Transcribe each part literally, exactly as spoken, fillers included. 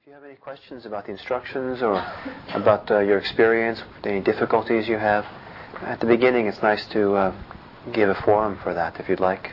you have any questions about the instructions or about uh, your experience, any difficulties you have, at the beginning it's nice to uh, give a forum for that if you'd like.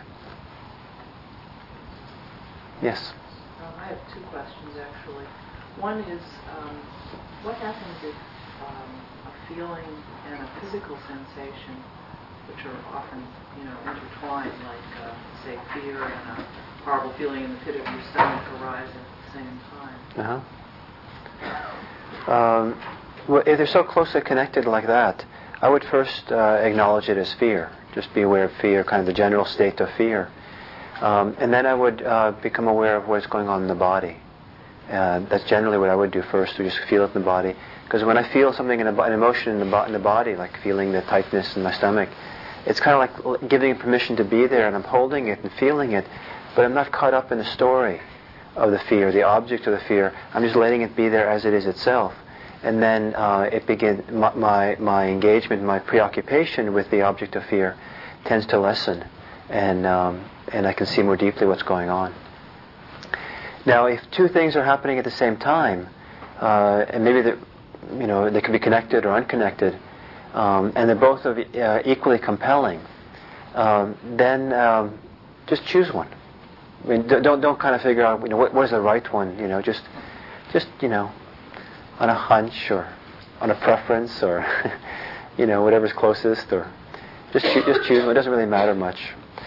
Yes? Um, I have two questions actually. One is, um, what happens if um, a feeling and a physical sensation, which are often, you know, intertwined, like, uh, say, fear and a horrible feeling in the pit of your stomach arise at the same time? Uh-huh. Um, well, if they're so closely connected like that, I would first uh, acknowledge it as fear. Just be aware of fear, kind of the general state of fear. Um, and then I would uh, become aware of what's going on in the body. Uh, that's generally what I would do first, to just feel it in the body. Because when I feel something, in a, an emotion in the, bo- in the body, like feeling the tightness in my stomach, it's kind of like giving it permission to be there, and I'm holding it and feeling it, but I'm not caught up in the story of the fear, the object of the fear. I'm just letting it be there as it is itself. And then uh, it begin my, my my engagement, my preoccupation with the object of fear tends to lessen, and um, and I can see more deeply what's going on. Now, if two things are happening at the same time, uh, and maybe they, you know, they could be connected or unconnected, um, and they're both of, uh, equally compelling, um, then um, just choose one. I mean, don't don't kind of figure out, you know, what, what is the right one. You know, just just you know, on a hunch or on a preference or you know, whatever's closest, or just choo- just choose one. It doesn't really matter much.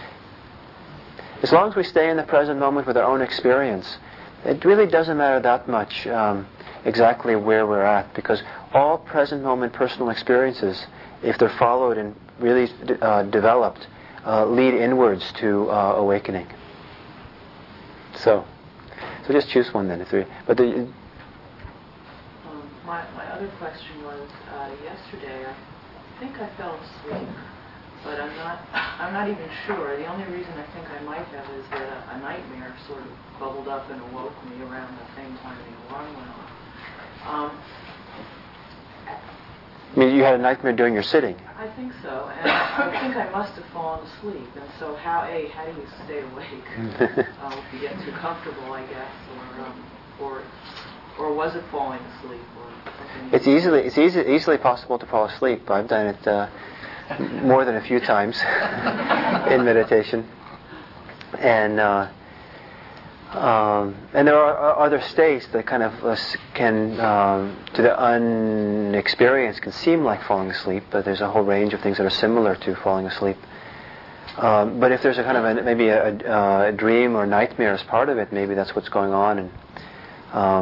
As long as we stay in the present moment with our own experience, it really doesn't matter that much um, exactly where we're at, because all present moment personal experiences, if they're followed and really uh, developed, uh, lead inwards to uh, awakening. So, so just choose one then. If but the, um, my my other question was uh, yesterday. I think I fell asleep, but I'm not I'm not even sure. The only reason I think I might have is that a, a nightmare sort of bubbled up and awoke me around the same time the alarm went off. Um, I mean, you had a nightmare during your sitting? I think so, and I think I must have fallen asleep. And so, how a how do you stay awake uh, if you get too comfortable, I guess, or um, or or was it falling asleep? Or it's easily it's easy, easily possible to fall asleep. I've done it uh, more than a few times in meditation, and. Uh, Um, and there are other states that kind of uh, can, um, to the unexperienced, can seem like falling asleep, but there's a whole range of things that are similar to falling asleep. Um, but if there's a kind of a, maybe a, a, a dream or nightmare as part of it, maybe that's what's going on. And um,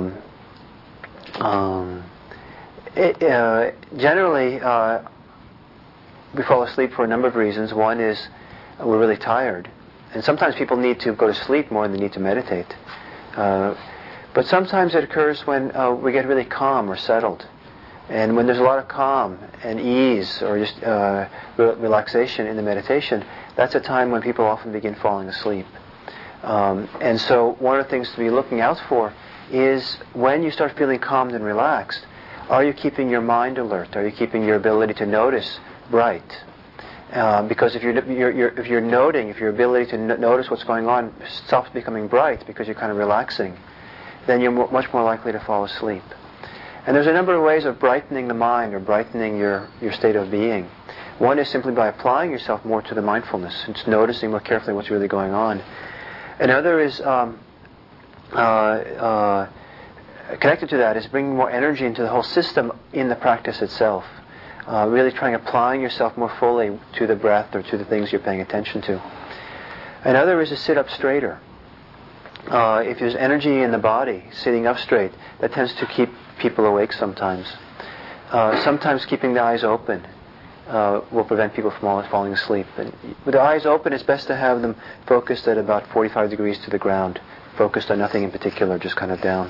um, it, uh, generally, uh, we fall asleep for a number of reasons. One is uh, we're really tired. And sometimes people need to go to sleep more than they need to meditate. Uh, but sometimes it occurs when uh, we get really calm or settled. And when there's a lot of calm and ease or just uh, re- relaxation in the meditation, that's a time when people often begin falling asleep. Um, and so one of the things to be looking out for is when you start feeling calmed and relaxed, are you keeping your mind alert? Are you keeping your ability to notice bright? Uh, because if you're, you're, you're if you're noting, if your ability to n- notice what's going on stops becoming bright because you're kind of relaxing, then you're mo- much more likely to fall asleep. And there's a number of ways of brightening the mind or brightening your, your state of being. One is simply by applying yourself more to the mindfulness, just noticing more carefully what's really going on. Another is um, uh, uh, connected to that is bringing more energy into the whole system in the practice itself. Uh, really trying applying yourself more fully to the breath or to the things you're paying attention to. Another is to sit up straighter. Uh, if there's energy in the body, sitting up straight, that tends to keep people awake sometimes. Uh, sometimes keeping the eyes open uh, will prevent people from falling asleep. And with the eyes open, it's best to have them focused at about forty-five degrees to the ground, focused on nothing in particular, just kind of down.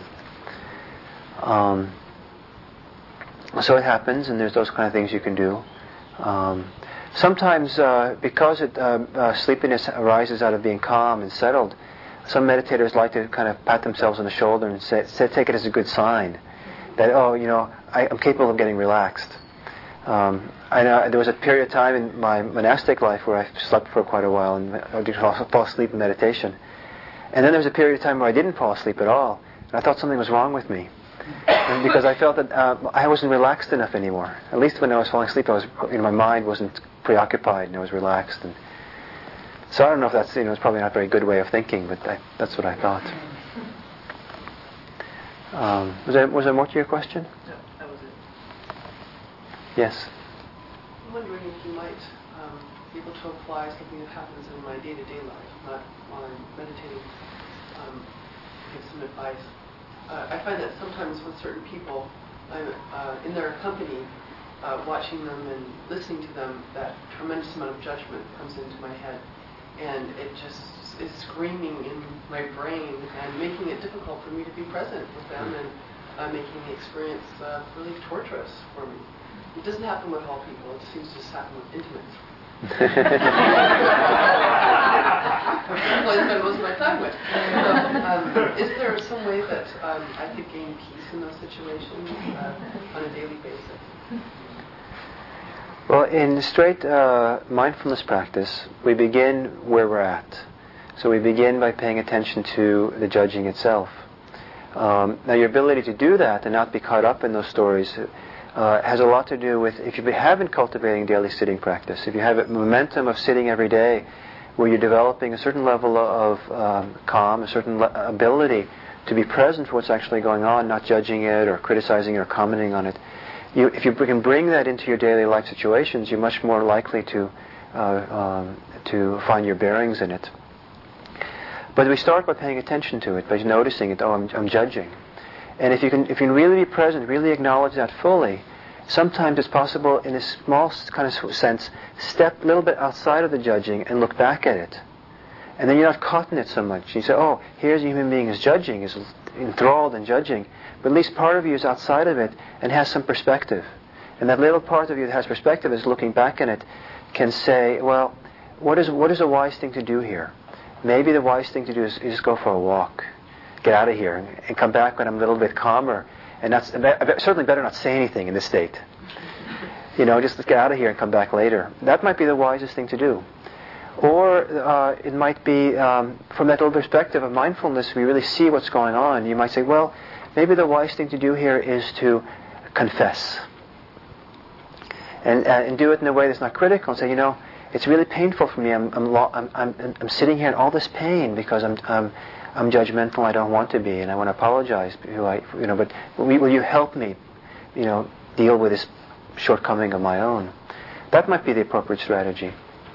Um, So it happens, and there's those kind of things you can do. Um, sometimes, uh, because it, uh, uh, sleepiness arises out of being calm and settled, some meditators like to kind of pat themselves on the shoulder and say, say, take it as a good sign that, oh, you know, I, I'm capable of getting relaxed. Um, I know there was a period of time in my monastic life where I slept for quite a while and I did fall asleep in meditation. And then there was a period of time where I didn't fall asleep at all. And I thought something was wrong with me. And because I felt that uh, I wasn't relaxed enough anymore. At least when I was falling asleep, I was, you know, my mind wasn't preoccupied and I was relaxed. And so I don't know if that's, you know, it's probably not a very good way of thinking, but I, that's what I thought. Um, was there was there more to your question? No, that was it. Yes. I'm wondering if you might um, be able to apply something that happens in my day-to-day life, not while I'm meditating. Um, give some advice. Uh, I find that sometimes with certain people, I'm uh, in their company, uh, watching them and listening to them, that tremendous amount of judgment comes into my head, and it just is screaming in my brain and making it difficult for me to be present with them, and uh, making the experience uh, really torturous for me. It doesn't happen with all people. It seems to just happen with intimates. People I spend most of my time with. So, um, is there some way that um, I could gain peace in those situations uh, on a daily basis? Well, in straight uh, mindfulness practice, we begin where we're at. So we begin by paying attention to the judging itself. Um, now, your ability to do that and not be caught up in those stories uh, has a lot to do with if you have been cultivating daily sitting practice, if you have a momentum of sitting every day where you're developing a certain level of um, calm, a certain le- ability to be present for what's actually going on, not judging it or criticizing it or commenting on it. You, if you can bring that into your daily life situations, you're much more likely to uh, um, to find your bearings in it. But we start by paying attention to it, by noticing it. Oh, I'm, I'm judging. And if you can, if you can really be present, really acknowledge that fully, sometimes it's possible, in a small kind of sense, step a little bit outside of the judging and look back at it. And then you're not caught in it so much. You say, oh, here's a human being who's judging, is enthralled in judging. But at least part of you is outside of it and has some perspective. And that little part of you that has perspective is looking back at it, can say, well, what is what is a wise thing to do here? Maybe the wise thing to do is, is just go for a walk. Get out of here and, and come back when I'm a little bit calmer. And that's certainly better not say anything in this state. You know, just get out of here and come back later. That might be the wisest thing to do. Or uh, it might be, um, from that little perspective of mindfulness, we really see what's going on. You might say, well, maybe the wise thing to do here is to confess. And, uh, and do it in a way that's not critical and say, you know, it's really painful for me. I'm I'm, lo- I'm I'm I'm sitting here in all this pain because I'm I'm I'm judgmental. I don't want to be, and I want to apologize. Who I you know, but will you help me, you know, deal with this shortcoming of my own? That might be the appropriate strategy.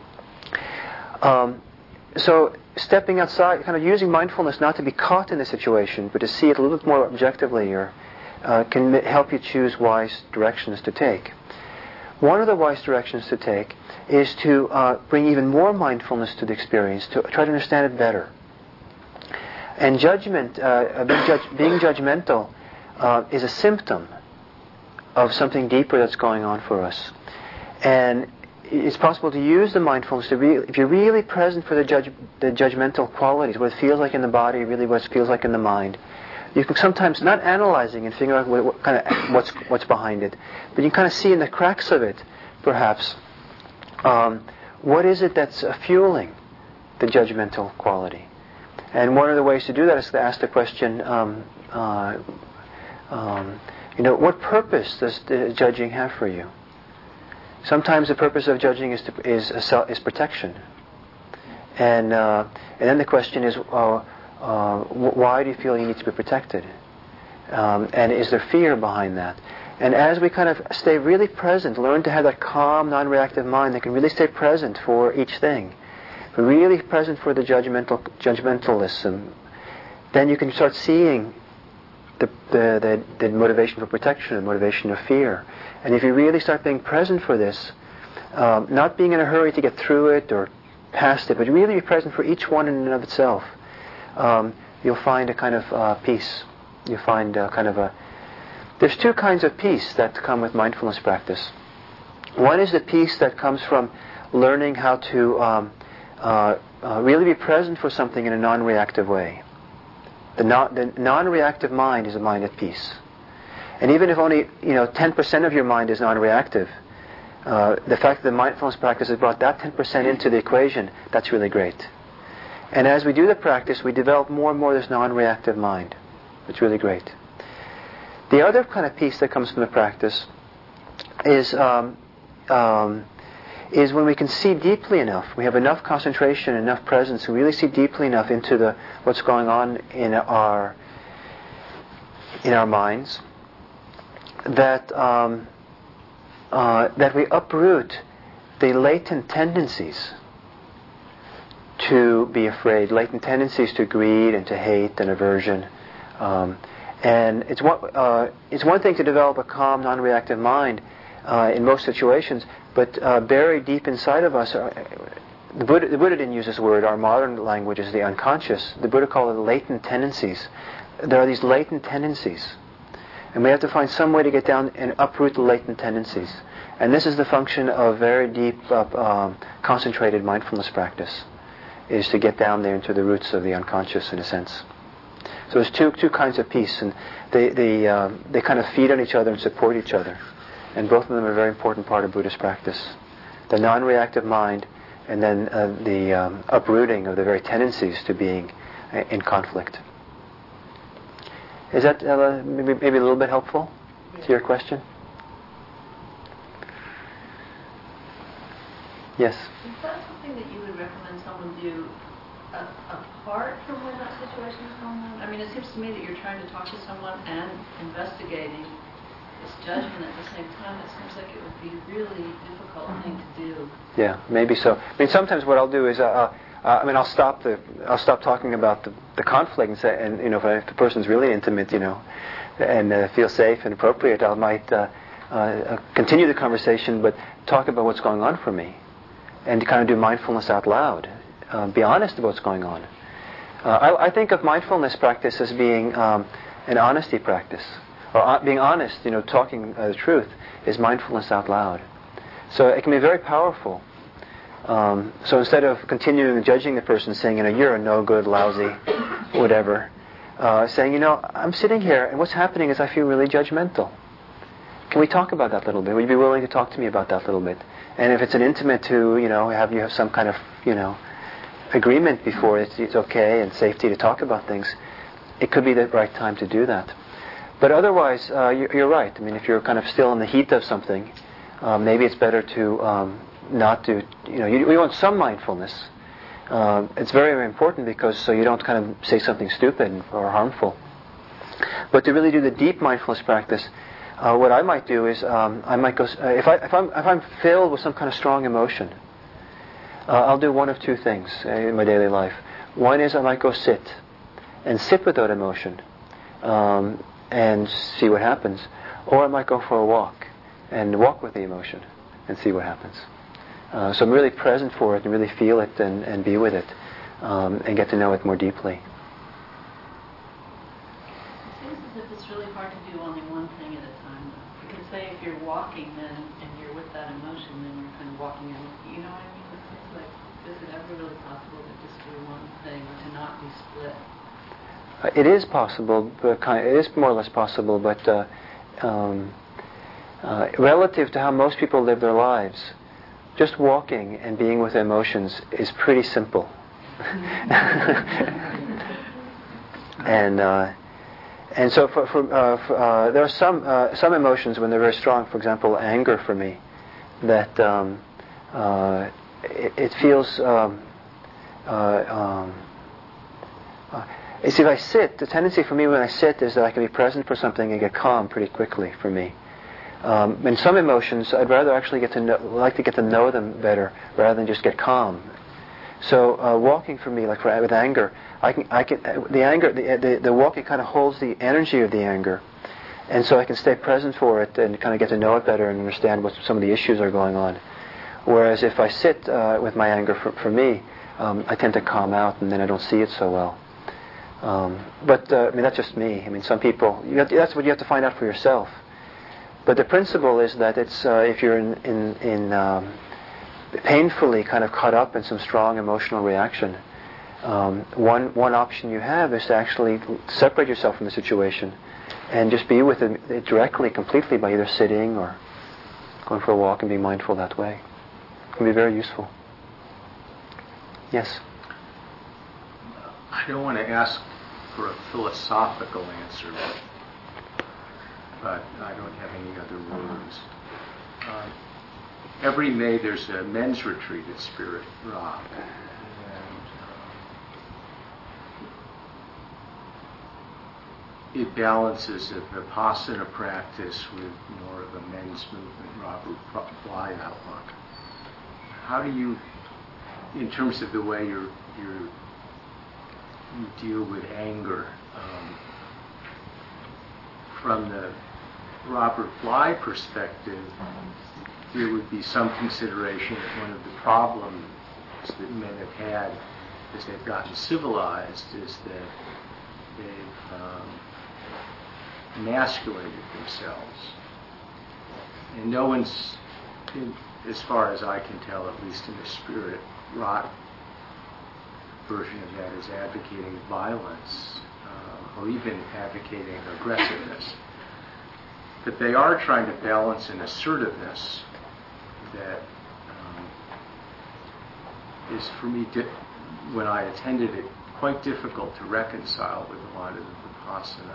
Um, so stepping outside, kind of using mindfulness not to be caught in the situation, but to see it a little bit more objectively, or uh, can m- help you choose wise directions to take. One of the wise directions to take is to uh, bring even more mindfulness to the experience, to try to understand it better. And judgment, uh, being, judge, being judgmental, uh, is a symptom of something deeper that's going on for us. And it's possible to use the mindfulness to really, if you're really present for the judge, the judgmental qualities, what it feels like in the body, really what it feels like in the mind. You can sometimes, not analyzing and figuring out what, what kind of what's what's behind it, but you can kind of see in the cracks of it, perhaps, um, what is it that's uh, fueling the judgmental quality. And one of the ways to do that is to ask the question, um, uh, um, you know, what purpose does the judging have for you? Sometimes the purpose of judging is to, is a, is protection, and uh, and then the question is, uh, uh, why do you feel you need to be protected? Um, and is there fear behind that? And as we kind of stay really present, learn to have that calm, non-reactive mind that can really stay present for each thing, really present for the judgmental judgmentalism, then you can start seeing the the, the, the motivation for protection, the motivation of fear. And if you really start being present for this, um, not being in a hurry to get through it or past it, but really be present for each one in and of itself, um, you'll find a kind of uh, peace. You'll find a kind of a... There's two kinds of peace that come with mindfulness practice. One is the peace that comes from learning how to um, uh, uh, really be present for something in a non-reactive way. The, non- the non-reactive mind is a mind at peace. And even if only, you know, ten percent of your mind is non-reactive, uh, the fact that the mindfulness practice has brought that ten percent into the equation, that's really great. And as we do the practice, we develop more and more this non-reactive mind. It's really great. The other kind of peace that comes from the practice is um, um, is when we can see deeply enough. We have enough concentration, enough presence, and really see deeply enough into the what's going on in our in our minds that um, uh, that we uproot the latent tendencies to be afraid, latent tendencies to greed and to hate and aversion. Um, and it's one, uh, it's one thing to develop a calm, non-reactive mind uh, in most situations, but uh, buried deep inside of us, are, the, Buddha, the Buddha didn't use this word, our modern language is the unconscious. The Buddha called it latent tendencies. There are these latent tendencies. And we have to find some way to get down and uproot the latent tendencies. And this is the function of very deep, uh, um, concentrated mindfulness practice, is to get down there into the roots of the unconscious, in a sense. So there's two two kinds of peace, and they they uh, they kind of feed on each other and support each other, and both of them are a very important part of Buddhist practice. The non-reactive mind, and then uh, the um, uprooting of the very tendencies to being uh, in conflict. Is that uh, maybe, maybe a little bit helpful to your question? Yes. Is that something that you would recommend someone do uh, apart from when that situation is going on? I mean, it seems to me that you're trying to talk to someone and investigating this judgment at the same time. It seems like it would be a really difficult thing to do. Yeah, maybe so. I mean, sometimes what I'll do is, uh, uh, I mean, I'll stop the, I'll stop talking about the, the conflict and say, and you know, if, I, if the person's really intimate, you know, and uh, feels safe and appropriate, I might uh, uh, continue the conversation, but talk about what's going on for me. And to kind of do mindfulness out loud. Uh, be honest about what's going on. Uh, I, I think of mindfulness practice as being um, an honesty practice. Or uh, being honest, you know, talking uh, the truth, is mindfulness out loud. So it can be very powerful. Um, so instead of continuing judging the person, saying, you know, you're a no good, lousy, whatever, uh, saying, you know, I'm sitting here and what's happening is I feel really judgmental. Can we talk about that a little bit? Would you be willing to talk to me about that a little bit? And if it's an intimate to, you know, have you have some kind of, you know, agreement before it's, it's okay and safety to talk about things, it could be the right time to do that. But otherwise, uh, you're, you're right. I mean, if you're kind of still in the heat of something, uh, maybe it's better to um, not do, you know, you, we want some mindfulness. Uh, it's very, very important because so you don't kind of say something stupid or harmful. But to really do the deep mindfulness practice, Uh, what I might do is um, I might go uh, if I if I'm if I'm filled with some kind of strong emotion, uh, I'll do one of two things uh, in my daily life. One is I might go sit and sit with that emotion um, and see what happens, or I might go for a walk and walk with the emotion and see what happens. Uh, so I'm really present for it and really feel it and, and be with it um, and get to know it more deeply. It seems as if it's really hard to do only one thing at a time. Because say if you're walking then and you're with that emotion, then you're kind of walking in. You know what I mean? It seems like, is it ever really possible to just do one thing or to not be split? Uh, it is possible, but kind of, it is more or less possible, but uh, um, uh, relative to how most people live their lives, just walking and being with emotions is pretty simple. and uh, and so for, for, uh, for uh, there are some uh, some emotions when they're very strong. For example, anger for me, that um, uh, it, it feels. Um, uh, um, uh, you see, if I sit, the tendency for me when I sit is that I can be present for something and get calm pretty quickly. For me, um, in some emotions, I'd rather actually get to know, like to get to know them better rather than just get calm. So uh, walking for me, like for, with anger, I can, I can, uh, the anger, the, the, the walking kind of holds the energy of the anger, and so I can stay present for it and kind of get to know it better and understand what some of the issues are going on. Whereas if I sit uh, with my anger, for, for me, um, I tend to calm out and then I don't see it so well. Um, but uh, I mean, that's just me. I mean, some people, you have to, that's what you have to find out for yourself. But the principle is that it's uh, if you're in in, in um, painfully kind of caught up in some strong emotional reaction, um, one one option you have is to actually separate yourself from the situation and just be with it directly, completely, by either sitting or going for a walk and being mindful that way. It can be very useful. Yes? I don't want to ask for a philosophical answer, but, but I don't have any other words. Uh, every May there's a men's retreat at Spirit Rock. It balances a Vipassana practice with more of a men's movement, Robert Bly outlook. How do you, in terms of the way you're, you're, you deal with anger, um, from the Robert Bly perspective, there would be some consideration that one of the problems that men have had as they've gotten civilized is that they've um, emasculated themselves. And no one's, in, as far as I can tell, at least in the Spirit Rock version of that, is advocating violence uh, or even advocating aggressiveness. But they are trying to balance an assertiveness that um, is, for me, di- when I attended it, quite difficult to reconcile with a lot of the Vipassana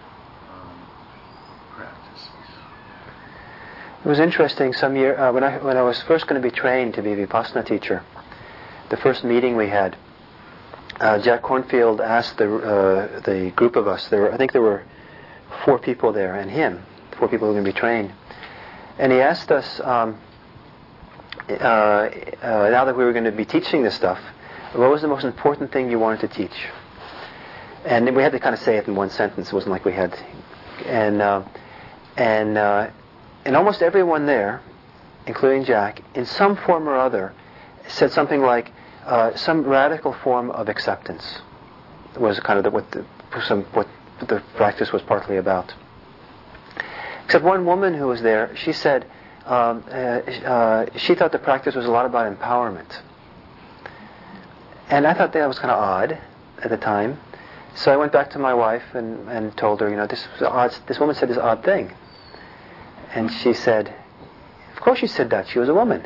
practices. It was interesting. Some year uh, when I when I was first going to be trained to be a Vipassana teacher, the first meeting we had, uh, Jack Kornfield asked the uh, the group of us. There were I think there were four people there, and him, four people who were going to be trained, and he asked us um, uh, uh, now that we were going to be teaching this stuff, what was the most important thing you wanted to teach? And we had to kind of say it in one sentence. It wasn't like we had, and. Uh, And uh, and almost everyone there, including Jack, in some form or other, said something like uh, some radical form of acceptance was kind of the, what the some what the practice was partly about. Except one woman who was there, she said um, uh, uh, she thought the practice was a lot about empowerment, and I thought that was kind of odd at the time. So I went back to my wife and, and told her, you know, this was odd, this woman said this odd thing. And she said, of course she said that. She was a woman.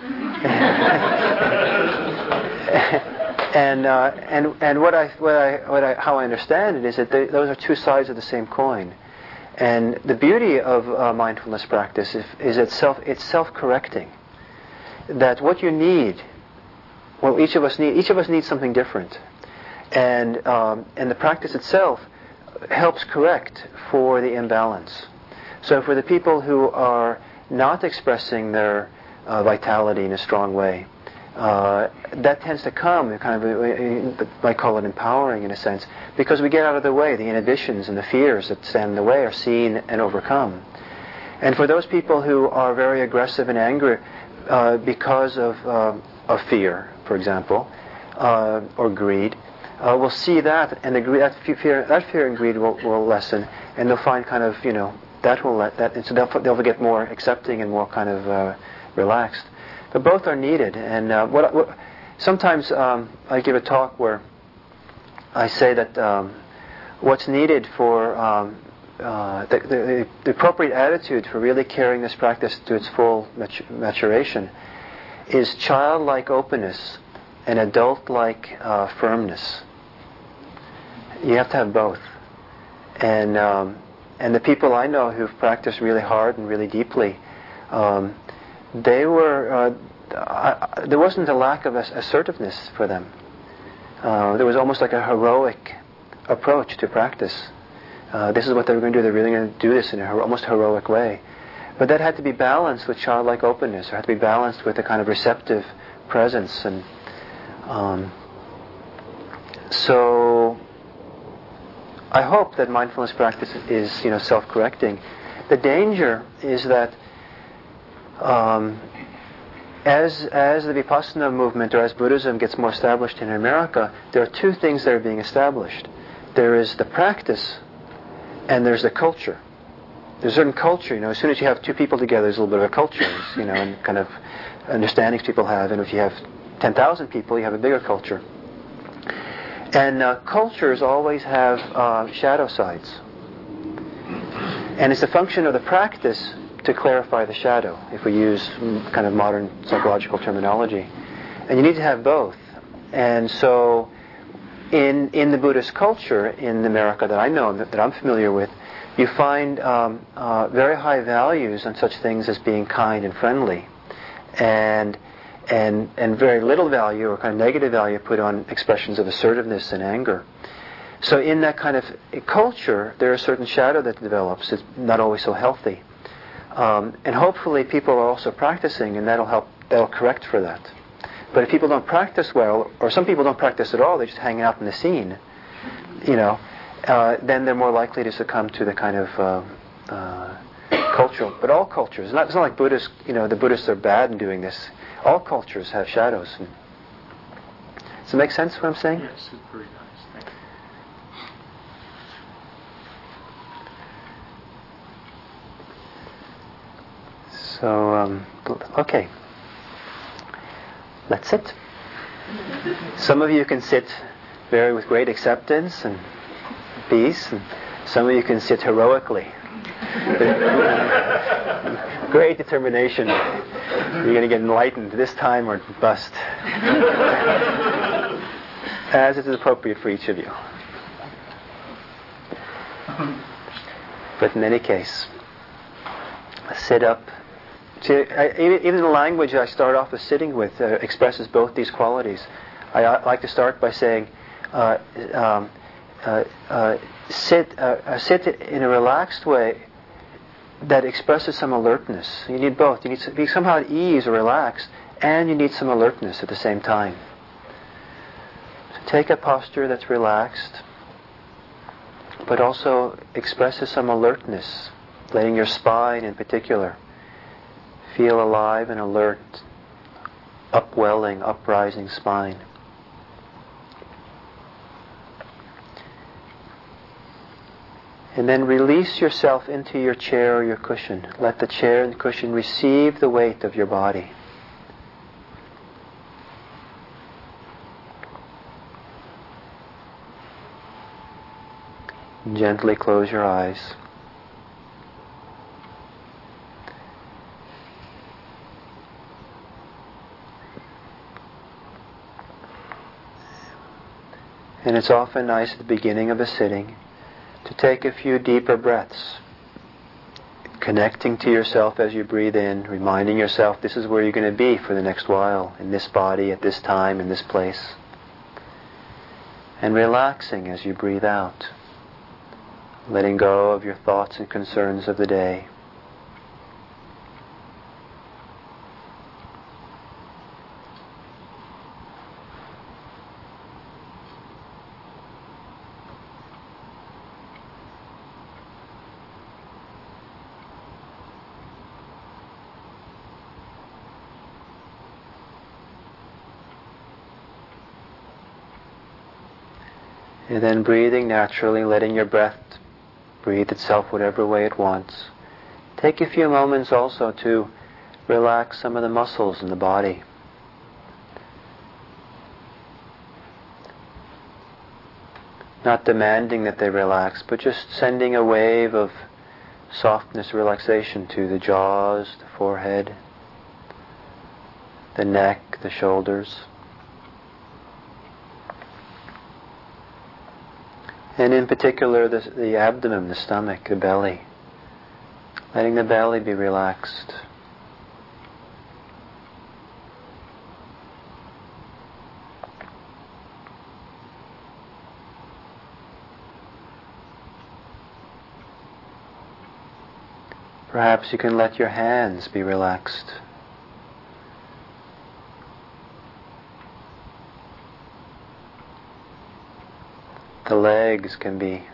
and uh, and and what I what I what I how I understand it is that they, those are two sides of the same coin. And the beauty of uh, mindfulness practice is, is itself it's self-correcting. That what you need, well, each of us need each of us needs something different, and um, and the practice itself helps correct for the imbalance. So for the people who are not expressing their uh, vitality in a strong way, uh, that tends to come, kind of, uh, I call it empowering in a sense, because we get out of the way. The inhibitions and the fears that stand in the way are seen and overcome. And for those people who are very aggressive and angry uh, because of, uh, of fear, for example, uh, or greed, uh, we'll see that, and the, that fear, that fear and greed will, will lessen, and they'll find kind of, you know, that will let that, and so they'll they'll get more accepting and more kind of uh, relaxed. But both are needed, and uh, what, what sometimes um, I give a talk where I say that um, what's needed for um, uh, the, the, the appropriate attitude for really carrying this practice to its full matur- maturation is childlike openness and adult-like uh, firmness. You have to have both, and. Um, And the people I know who've practiced really hard and really deeply, um, they were, uh, I, there wasn't a lack of assertiveness for them. Uh, there was almost like a heroic approach to practice. Uh, this is what they were going to do. They're really going to do this in a hero- almost heroic way. But that had to be balanced with childlike openness. It had to be balanced with a kind of receptive presence. And um, so... I hope that mindfulness practice is, you know, self-correcting. The danger is that um, as as the Vipassana movement or as Buddhism gets more established in America, there are two things that are being established. There is the practice, and there's the culture. There's a certain culture, you know. As soon as you have two people together, there's a little bit of a culture, you know, and kind of understandings people have. And if you have ten thousand people, you have a bigger culture. And uh, cultures always have uh, shadow sides. And it's a function of the practice to clarify the shadow, if we use kind of modern psychological terminology. And you need to have both. And so in in the Buddhist culture in America that I know, that, that I'm familiar with, you find um, uh, very high values on such things as being kind and friendly, and and and very little value or kind of negative value put on expressions of assertiveness and anger. So in that kind of culture, there is a certain shadow that develops. It's not always so healthy, um, and hopefully people are also practicing, and that'll help. That'll correct for that. But if people don't practice well, or some people don't practice at all, they just hang out in the scene, you know, uh, then they're more likely to succumb to the kind of uh, uh, cultural. But all cultures, it's not, it's not like Buddhists, you know, the Buddhists are bad in doing this. All cultures have shadows. Does it make sense what I'm saying? Yes, it's very nice. Thank you. So, um, okay. Let's sit. Some of you can sit very with great acceptance and peace, and some of you can sit heroically. Great determination. You're going to get enlightened this time or bust. As it is appropriate for each of you. But in any case, sit up. See, I, even the language I start off with sitting with uh, expresses both these qualities. I, I like to start by saying, uh, um, uh, uh, sit, uh, uh, sit in a relaxed way that expresses some alertness. You need both. You need to be somehow at ease or relaxed, and you need some alertness at the same time. So take a posture that's relaxed, but also expresses some alertness, letting your spine in particular feel alive and alert, upwelling, uprising spine. And then release yourself into your chair or your cushion. Let the chair and cushion receive the weight of your body. Gently close your eyes. And it's often nice at the beginning of a sitting to take a few deeper breaths, connecting to yourself as you breathe in, reminding yourself this is where you're going to be for the next while, in this body, at this time, in this place. And relaxing as you breathe out, letting go of your thoughts and concerns of the day. And then breathing naturally, letting your breath breathe itself whatever way it wants. Take a few moments also to relax some of the muscles in the body. Not demanding that they relax, but just sending a wave of softness, relaxation to the jaws, the forehead, the neck, the shoulders. And in particular, the, the abdomen, the stomach, the belly. Letting the belly be relaxed. Perhaps you can let your hands be relaxed. The legs can be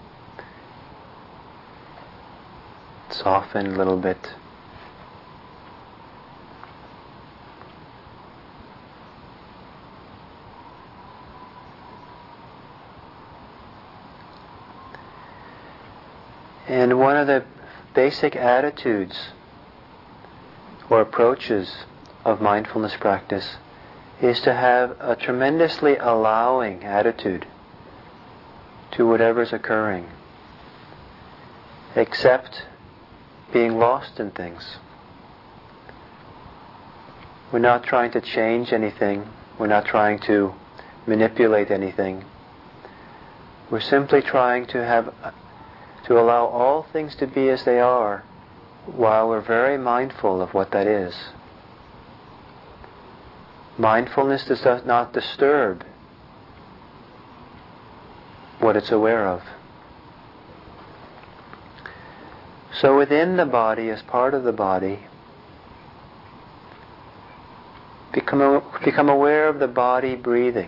softened a little bit. And one of the basic attitudes or approaches of mindfulness practice is to have a tremendously allowing attitude to whatever's occurring, except being lost in things. We're not trying to change anything. We're not trying to manipulate anything. We're simply trying to have, to allow all things to be as they are, while we're very mindful of what that is. Mindfulness does not disturb what it's aware of. So within the body, as part of the body, become, become aware of the body breathing.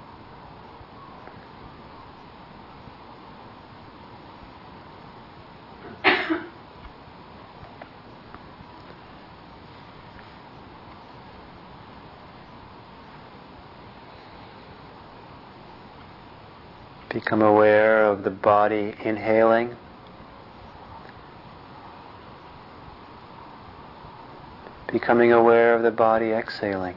Become aware of the body inhaling, becoming aware of the body exhaling.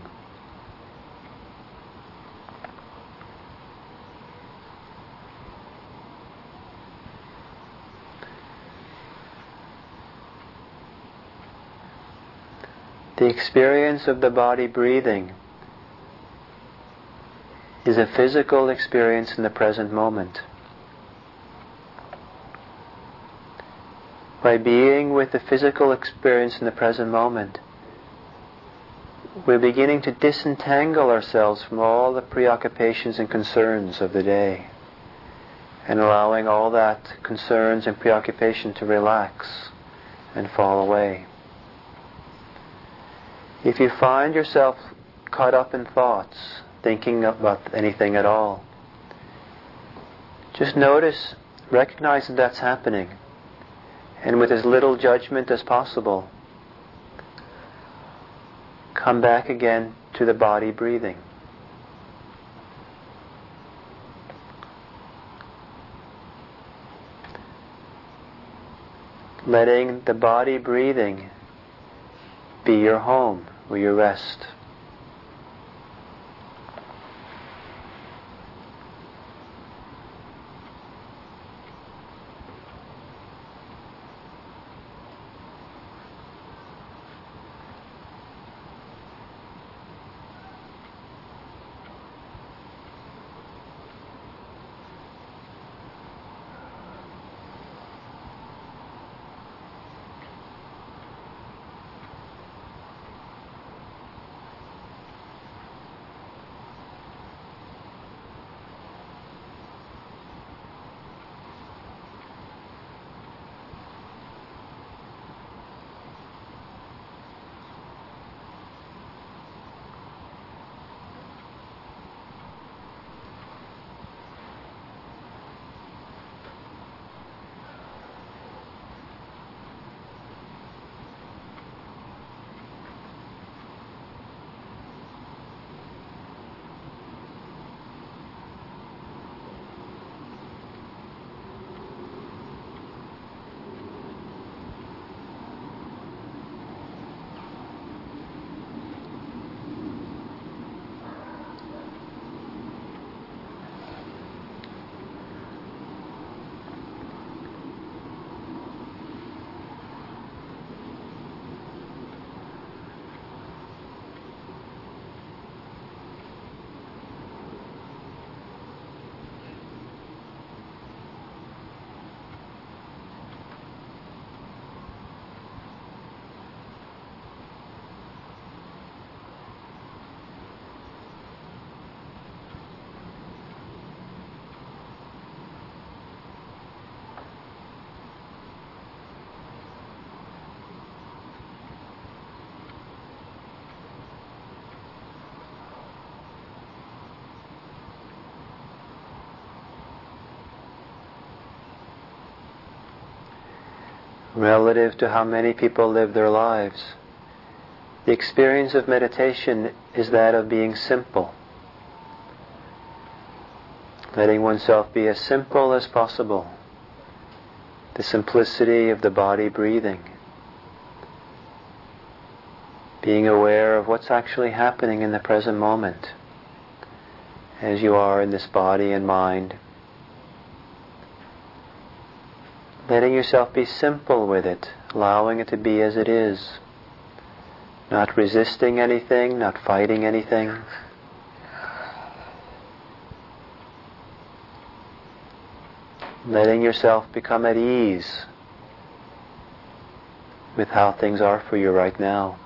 The experience of the body breathing is a physical experience in the present moment. By being with the physical experience in the present moment, we're beginning to disentangle ourselves from all the preoccupations and concerns of the day, and allowing all that concerns and preoccupation to relax and fall away. If you find yourself caught up in thoughts, thinking about anything at all, just notice, recognize that that's happening, and with as little judgment as possible, come back again to the body breathing. Letting the body breathing be your home, where you rest. Relative to how many people live their lives, the experience of meditation is that of being simple. Letting oneself be as simple as possible. The simplicity of the body breathing. Being aware of what's actually happening in the present moment as you are in this body and mind. Letting yourself be simple with it, allowing it to be as it is. Not resisting anything, not fighting anything. letting yourself become at ease with how things are for you right now.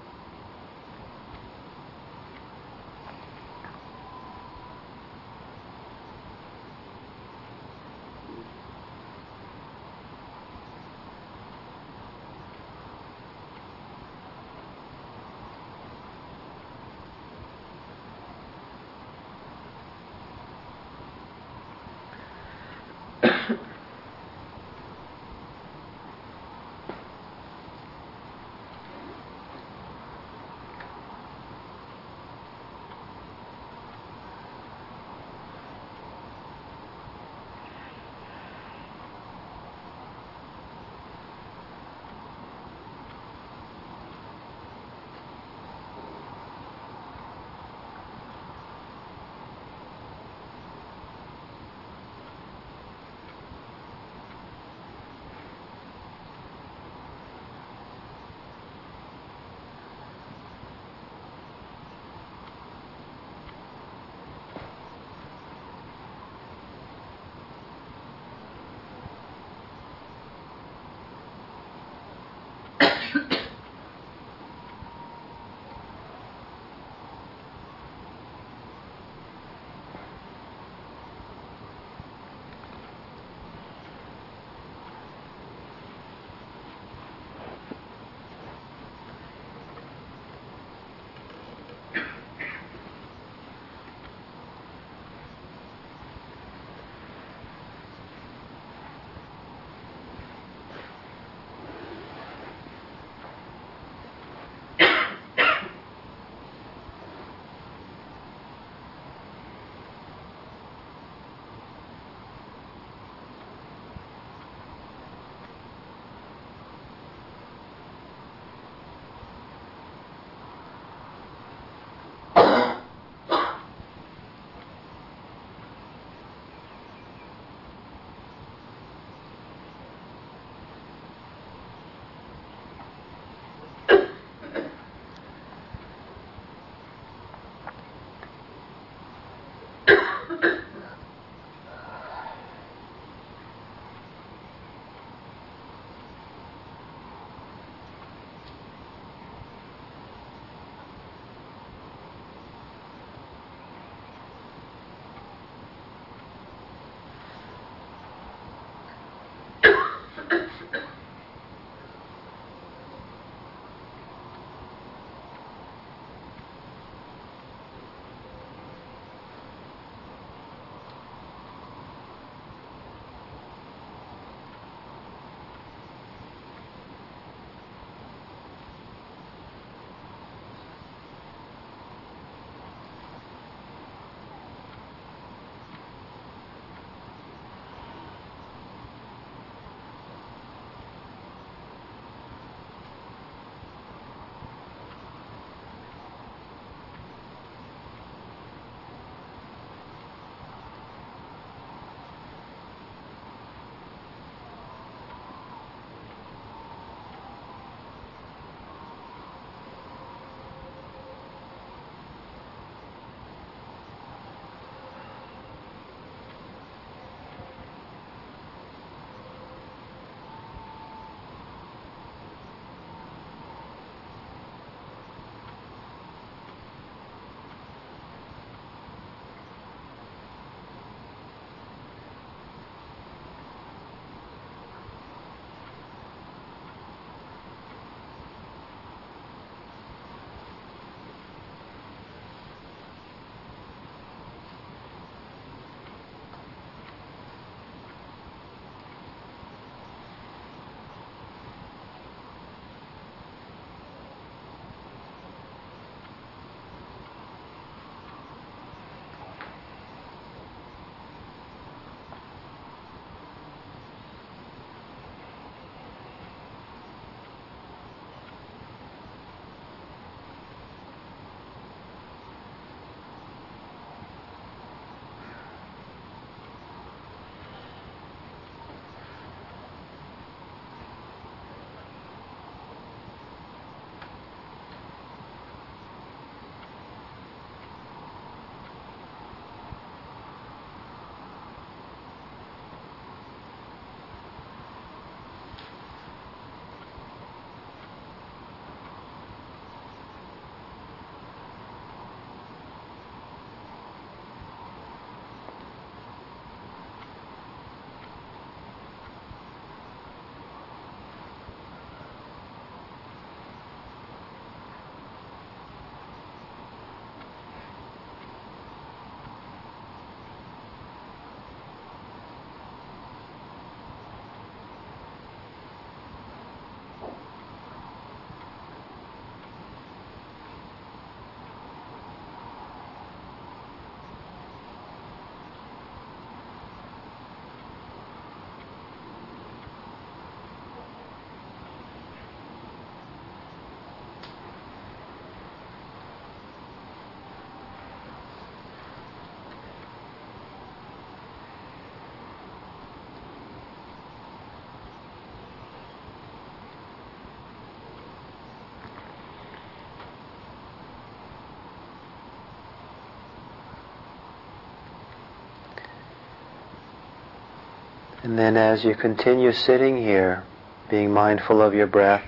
And then as you continue sitting here, being mindful of your breath,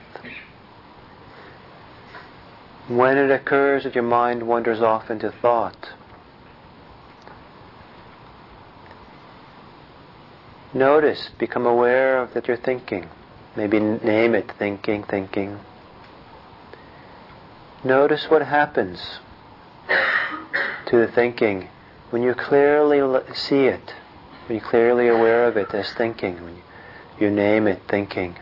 when it occurs that your mind wanders off into thought, notice, become aware of that you're thinking. Maybe name it thinking, thinking. Notice what happens to the thinking when you clearly see it, when you're clearly aware of it as thinking, when you name it thinking.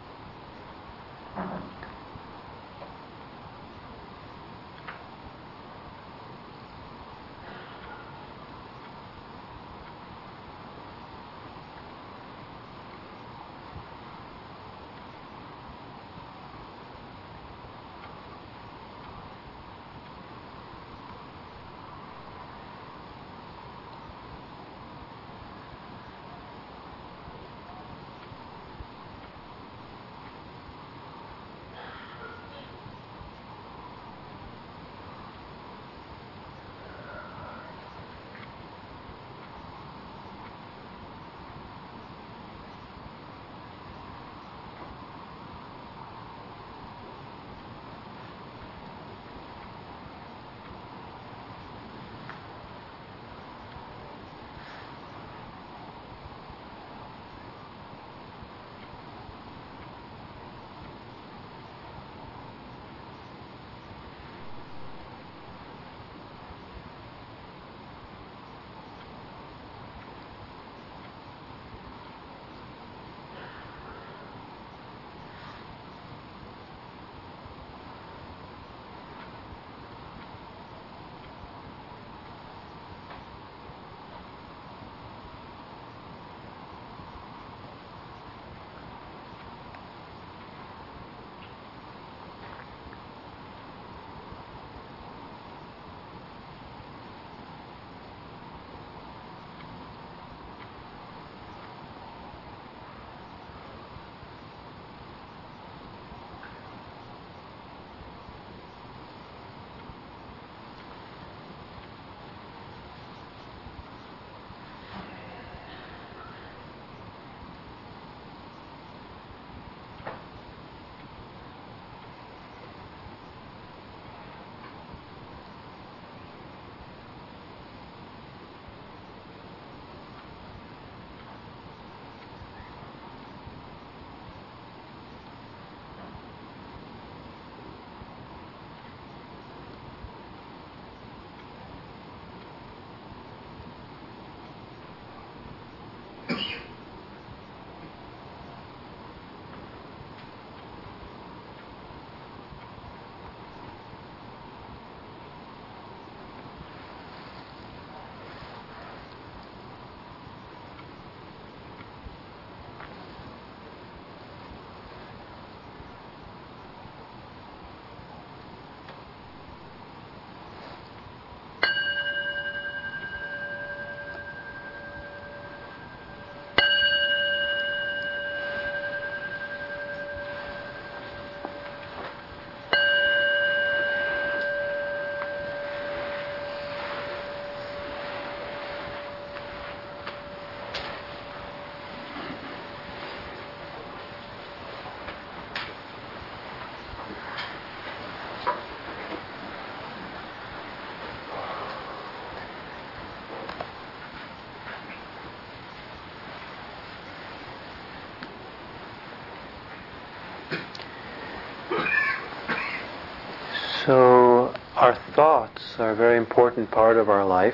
So our thoughts are a very important part of our life.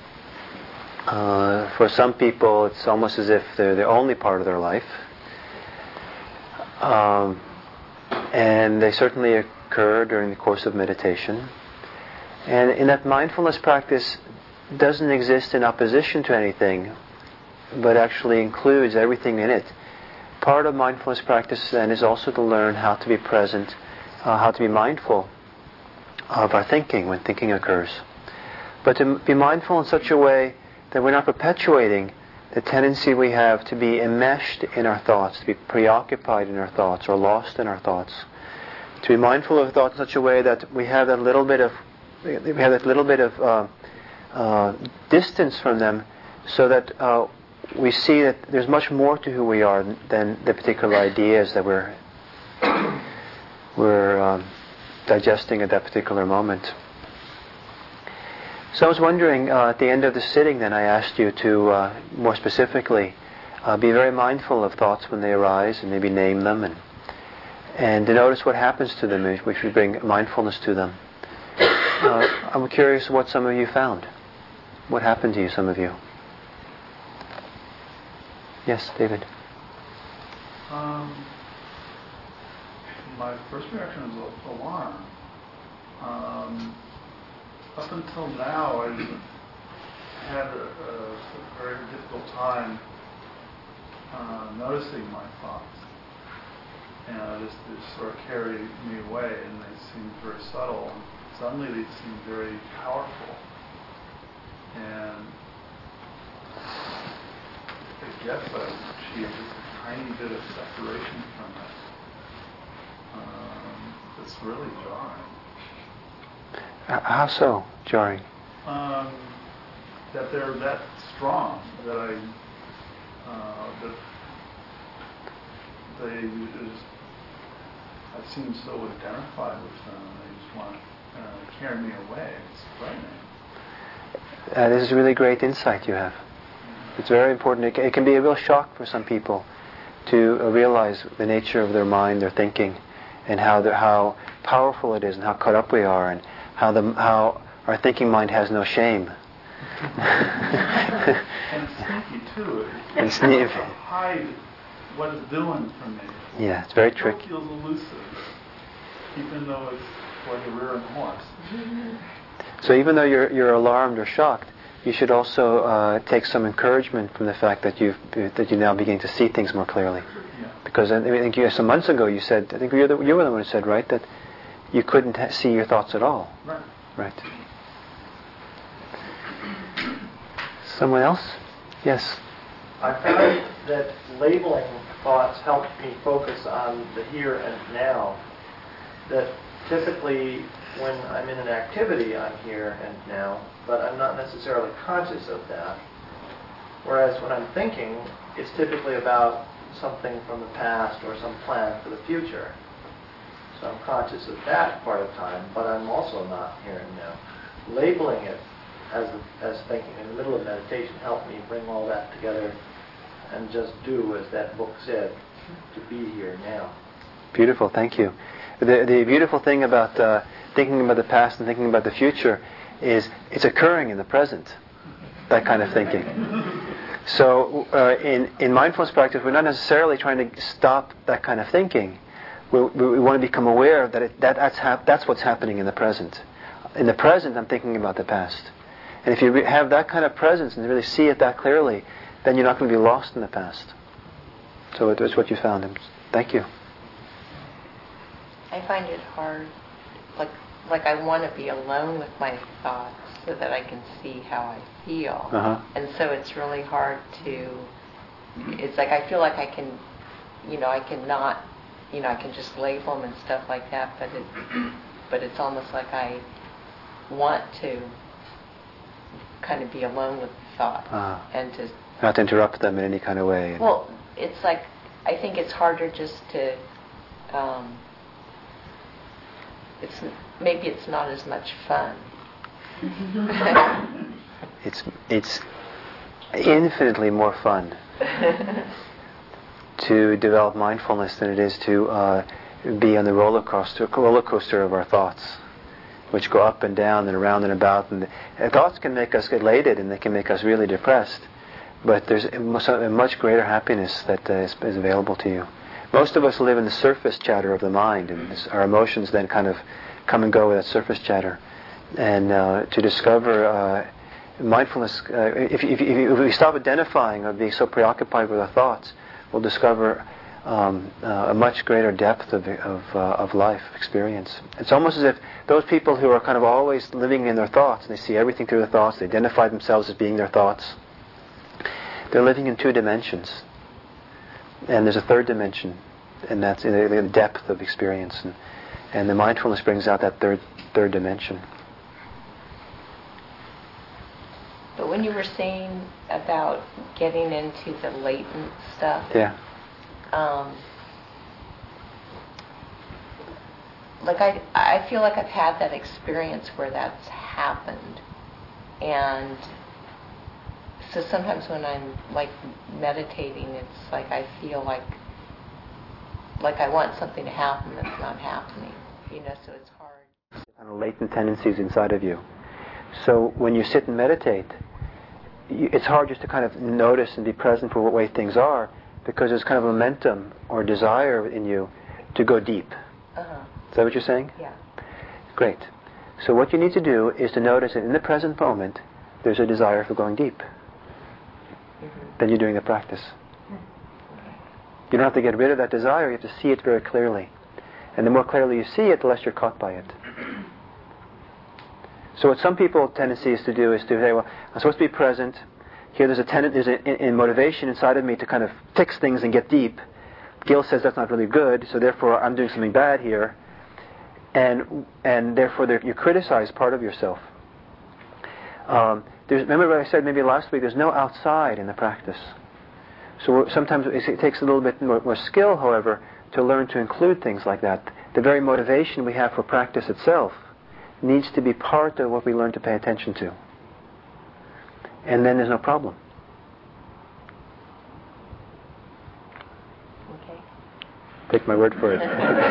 Uh, for some people, it's almost as if they're the only part of their life. Um, and they certainly occur during the course of meditation. And in that mindfulness practice doesn't exist in opposition to anything, but actually includes everything in it. Part of mindfulness practice then is also to learn how to be present, uh, how to be mindful of our thinking when thinking occurs. But to be mindful in such a way that we're not perpetuating the tendency we have to be enmeshed in our thoughts, to be preoccupied in our thoughts or lost in our thoughts. To be mindful of thoughts in such a way that we have that little bit of we have that little bit of uh, uh, distance from them, so that uh, we see that there's much more to who we are than the particular ideas that we're we're um, digesting at that particular moment. So I was wondering, uh, at the end of the sitting, then I asked you to uh, more specifically uh, be very mindful of thoughts when they arise, and maybe name them, and and to notice what happens to them if we bring mindfulness to them. Uh, I'm curious what some of you found. What happened to you, some of you? Yes, David. Um, my first reaction was alarm. Um, up until now, I had a, a very difficult time uh, noticing my thoughts. And uh, just, just sort of carried me away, and they seemed very subtle. And suddenly they seemed very powerful. And I guess I achieved just a tiny bit of separation from it. Um, it's really jarring. Uh, how so? Jarring? Um, that they're that strong, that I, uh, that they just, I seem so identified with them, and they just want to uh, carry me away. It's frightening. Uh, this is really great insight you have. It's very important. It can, it can be a real shock for some people to uh, realize the nature of their mind, their thinking, and how how powerful it is, and how caught up we are, and how the how our thinking mind has no shame. And it's sneaky too. It, and it's sneaky. to hide what it's doing for me. Yeah, it's very it tricky. It feels elusive, even though it's like a rearing horse. So even though you're you're alarmed or shocked, you should also uh, take some encouragement from the fact that you that you now begin to see things more clearly. Yeah. Because I think you, some months ago you said, I think you were the, you were the one who said, right, that you couldn't ha- see your thoughts at all. Right. Right. Someone else? Yes. I found that labeling thoughts helped me focus on the here and now. That typically when I'm in an activity, I'm here and now, but I'm not necessarily conscious of that. Whereas when I'm thinking, it's typically about something from the past or some plan for the future. So I'm conscious of that part of time, but I'm also not here and now. Labeling it as as thinking in the middle of meditation helped me bring all that together and just do as that book said, to be here now. Beautiful, thank you. The the beautiful thing about uh, thinking about the past and thinking about the future is it's occurring in the present, that kind of thinking. So uh, in, in mindfulness practice, we're not necessarily trying to stop that kind of thinking. We, we, we want to become aware that it, that that's, hap- that's what's happening in the present. In the present, I'm thinking about the past. And if you re- have that kind of presence and really see it that clearly, then you're not going to be lost in the past. So it was what you found. Thank you. I find it hard, like like I want to be alone with my thoughts so that I can see how I feel. Uh-huh. And so it's really hard to, it's like I feel like I can, you know, I cannot, you know, I can just label them and stuff like that, but it, but it's almost like I want to kind of be alone with the thoughts uh-huh. and to... Not to interrupt them in any kind of way. Well, it's like, I think it's harder just to, um, it's maybe it's not as much fun. it's it's infinitely more fun to develop mindfulness than it is to uh, be on the roller coaster roller coaster of our thoughts, which go up and down and around and about. And the, thoughts can make us elated and they can make us really depressed, but there's a much greater happiness that uh, is, is available to you. Most of us live in the surface chatter of the mind, and this, our emotions then kind of come and go with that surface chatter. And uh, to discover uh, mindfulness, uh, if, if, if we stop identifying or being so preoccupied with our thoughts, we'll discover um, uh, a much greater depth of of, uh, of life experience. It's almost as if those people who are kind of always living in their thoughts, and they see everything through their thoughts, they identify themselves as being their thoughts, they're living in two dimensions. And there's a third dimension, and that's the depth of experience. And, and the mindfulness brings out that third third dimension. But when you were saying about getting into the latent stuff, Yeah. um, like I, I feel like I've had that experience where that's happened, and so sometimes when I'm like meditating, it's like I feel like like I want something to happen that's not happening, you know. So it's hard. Kind of latent tendencies inside of you. So when you sit and meditate, you, it's hard just to kind of notice and be present for what way things are, because there's kind of momentum or desire in you to go deep. Uh-huh. Is that what you're saying? Yeah. Great. So what you need to do is to notice that in the present moment, there's a desire for going deep. Mm-hmm. Then you're doing the practice. Mm-hmm. You don't have to get rid of that desire, you have to see it very clearly. And the more clearly you see it, the less you're caught by it. So what some people tendency is to do is to say, well, I'm supposed to be present. Here there's a tendency, there's a, in, in motivation inside of me to kind of fix things and get deep. Gil says that's not really good, so therefore I'm doing something bad here. And and therefore there, you criticize part of yourself. Um, there's, remember what I said maybe last week, there's no outside in the practice. So sometimes it takes a little bit more, more skill, however, to learn to include things like that. The very motivation we have for practice itself needs to be part of what we learn to pay attention to. And then there's no problem. Okay. Take my word for it.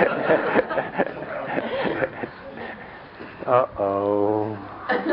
Uh-oh. I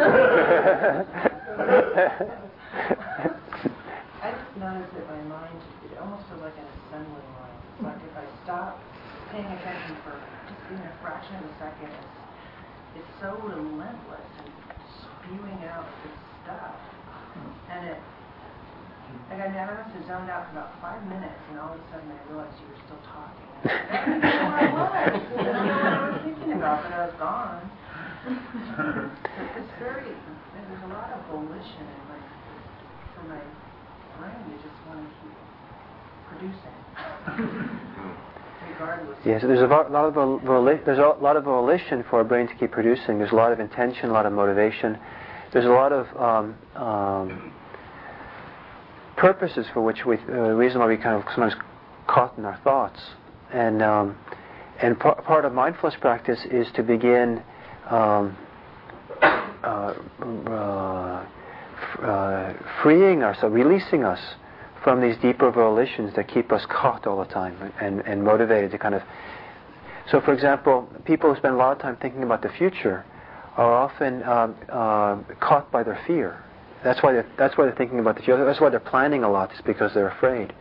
just noticed that my mind, it almost feels like an assembly line. It's like if I stop paying attention for just even a fraction of a second, it's, it's so relentless and spewing out this stuff. And it, like I never must have zoned out for about five minutes, and all of a sudden I realized you were still talking. I didn't know where I was. I don't know what I was thinking about, but I was gone. But it's very, there's a lot of volition in my, for my brain to just want to keep producing, regardless. Yes, there's a lot of voli- there's a lot of volition for our brain to keep producing. There's a lot of intention, a lot of motivation. There's a lot of um, um, purposes for which we, uh, the reason why we kind of sometimes caught in our thoughts. And um, and p- part of mindfulness practice is to begin um, uh, uh, f- uh, freeing ourselves, releasing us from these deeper volitions that keep us caught all the time and, and motivated to kind of... So, for example, people who spend a lot of time thinking about the future are often um, uh, caught by their fear. That's why they're, that's why they're thinking about the future. That's why they're planning a lot, is because they're afraid.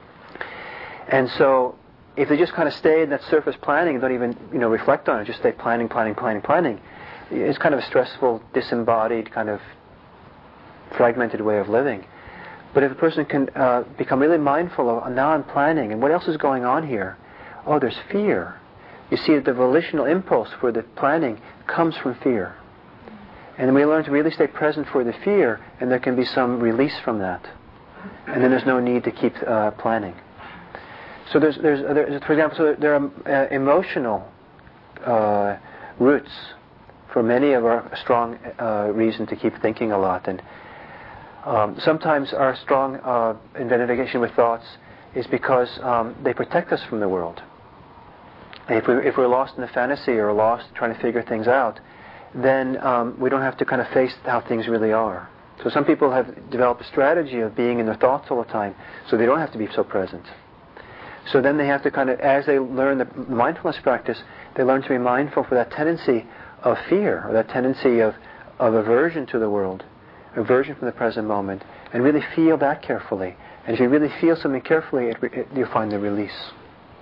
And so, if they just kind of stay in that surface planning and don't even, you know, reflect on it, just stay planning, planning, planning, planning, it's kind of a stressful, disembodied, kind of fragmented way of living. But if a person can uh, become really mindful of, now I'm planning, and what else is going on here? Oh, there's fear. You see that the volitional impulse for the planning comes from fear. And then we learn to really stay present for the fear, and there can be some release from that. And then there's no need to keep uh, planning. So there's, there's, there's, for example, so there are uh, emotional uh, roots for many of our strong uh, reason to keep thinking a lot. And um, sometimes our strong uh, identification with thoughts is because um, they protect us from the world. And if, we, if we're lost in a fantasy or lost trying to figure things out, then um, we don't have to kind of face how things really are. So some people have developed a strategy of being in their thoughts all the time, so they don't have to be so present. So then they have to kind of, as they learn the mindfulness practice, they learn to be mindful for that tendency of fear, or that tendency of, of aversion to the world, aversion from the present moment, and really feel that carefully. And if you really feel something carefully, it, it, you find the release.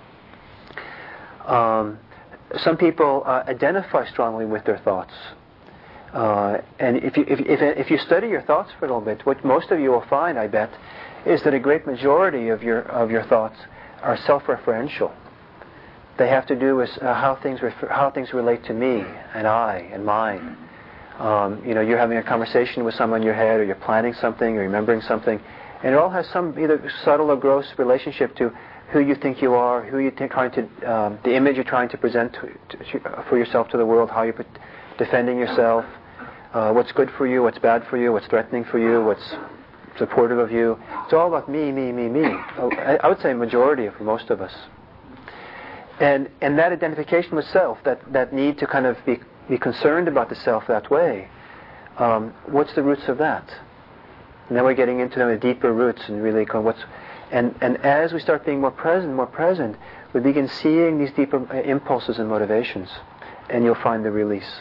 Um, some people uh, identify strongly with their thoughts. Uh, and if you, if, if, if you study your thoughts for a little bit, what most of you will find, I bet, is that a great majority of your of your thoughts are self-referential. They have to do with uh, how things refer, how things relate to me and I and mine. Um, you know, you're having a conversation with someone in your head, or you're planning something, or remembering something, and it all has some either subtle or gross relationship to who you think you are, who you're trying to, um, the image you're trying to present to, to, for yourself to the world, how you're defending yourself, uh, what's good for you, what's bad for you, what's threatening for you, what's supportive of you. It's all about me, me, me, me. I, I would say majority for most of us. And and that identification with self, that, that need to kind of be, be concerned about the self that way, um, what's the roots of that? And then we're getting into the deeper roots and really kind of what's... And, and as we start being more present, more present, we begin seeing these deeper uh, impulses and motivations, and you'll find the release.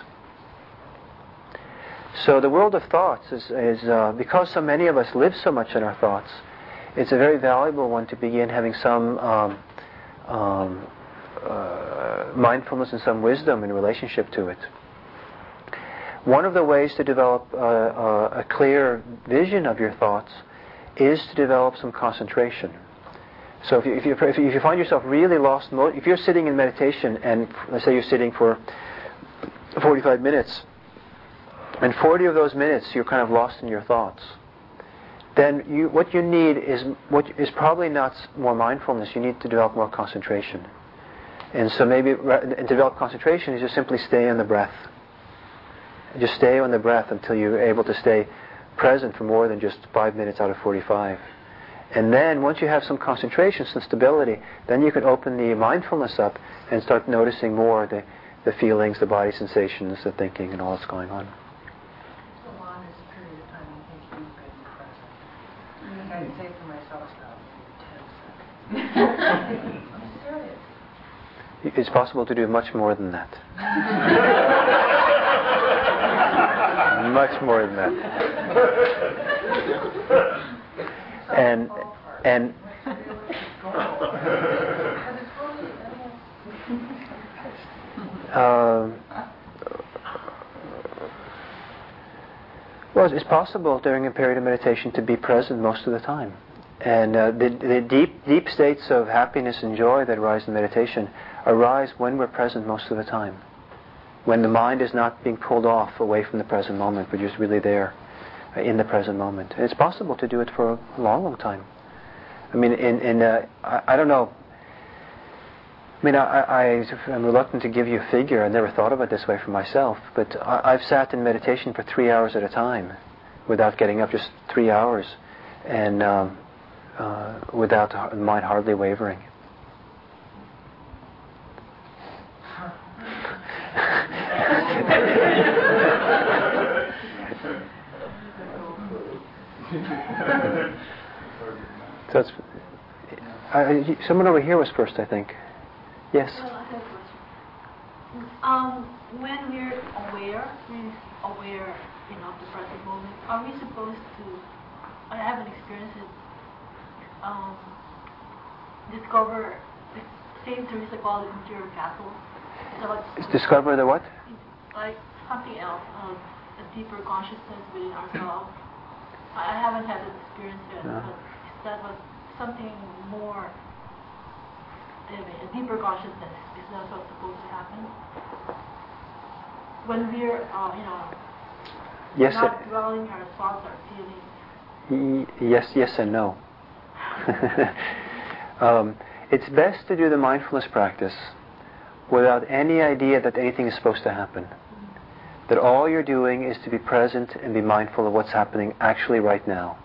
So the world of thoughts is, is uh, because so many of us live so much in our thoughts, it's a very valuable one to begin having some um, um, uh, mindfulness and some wisdom in relationship to it. One of the ways to develop uh, uh, a clear vision of your thoughts is to develop some concentration. So if you, if you, if you find yourself really lost, if you're sitting in meditation and let's say you're sitting for forty-five minutes, and forty of those minutes you're kind of lost in your thoughts, then you, what you need is what is probably not more mindfulness. You need to develop more concentration. And so maybe and develop concentration is just simply stay on the breath. Just stay on the breath until you're able to stay present for more than just five minutes out of forty-five. And then once you have some concentration, some stability, then you can open the mindfulness up and start noticing more the, the feelings, the body sensations, the thinking, and all that's going on. The longest period of time I think you've been present. I can say for myself about ten seconds. I'm serious. It's possible to do much more than that. Much more than that. And and uh, well, it's possible during a period of meditation to be present most of the time. And uh, the, the deep deep states of happiness and joy that arise in meditation arise when we're present most of the time. When the mind is not being pulled off away from the present moment, but just really there uh, in the present moment. And it's possible to do it for a long, long time. I mean, in, in uh, I, I don't know. I mean, I, I, I'm reluctant to give you a figure. I never thought of it this way for myself. But I, I've sat in meditation for three hours at a time without getting up, just three hours, and um, uh, without the mind hardly wavering. So it's, I, someone over here was first, I think. Yes. Well, I have a question. Um, when we're aware, we're aware, you know, of the present moment, are we supposed to? I haven't experienced it. Um, discover the same Teresa called it interior castle. So it's discover the what? Like something else, uh, a deeper consciousness within ourselves. I haven't had that experience yet, no. But that was something more, a deeper consciousness. Is that what's supposed to happen? When we're, uh, you know, yes, not uh, dwelling our thoughts, our feelings. Y- yes, yes and no. um, it's best to do the mindfulness practice without any idea that anything is supposed to happen. Mm-hmm. That all you're doing is to be present and be mindful of what's happening actually right now.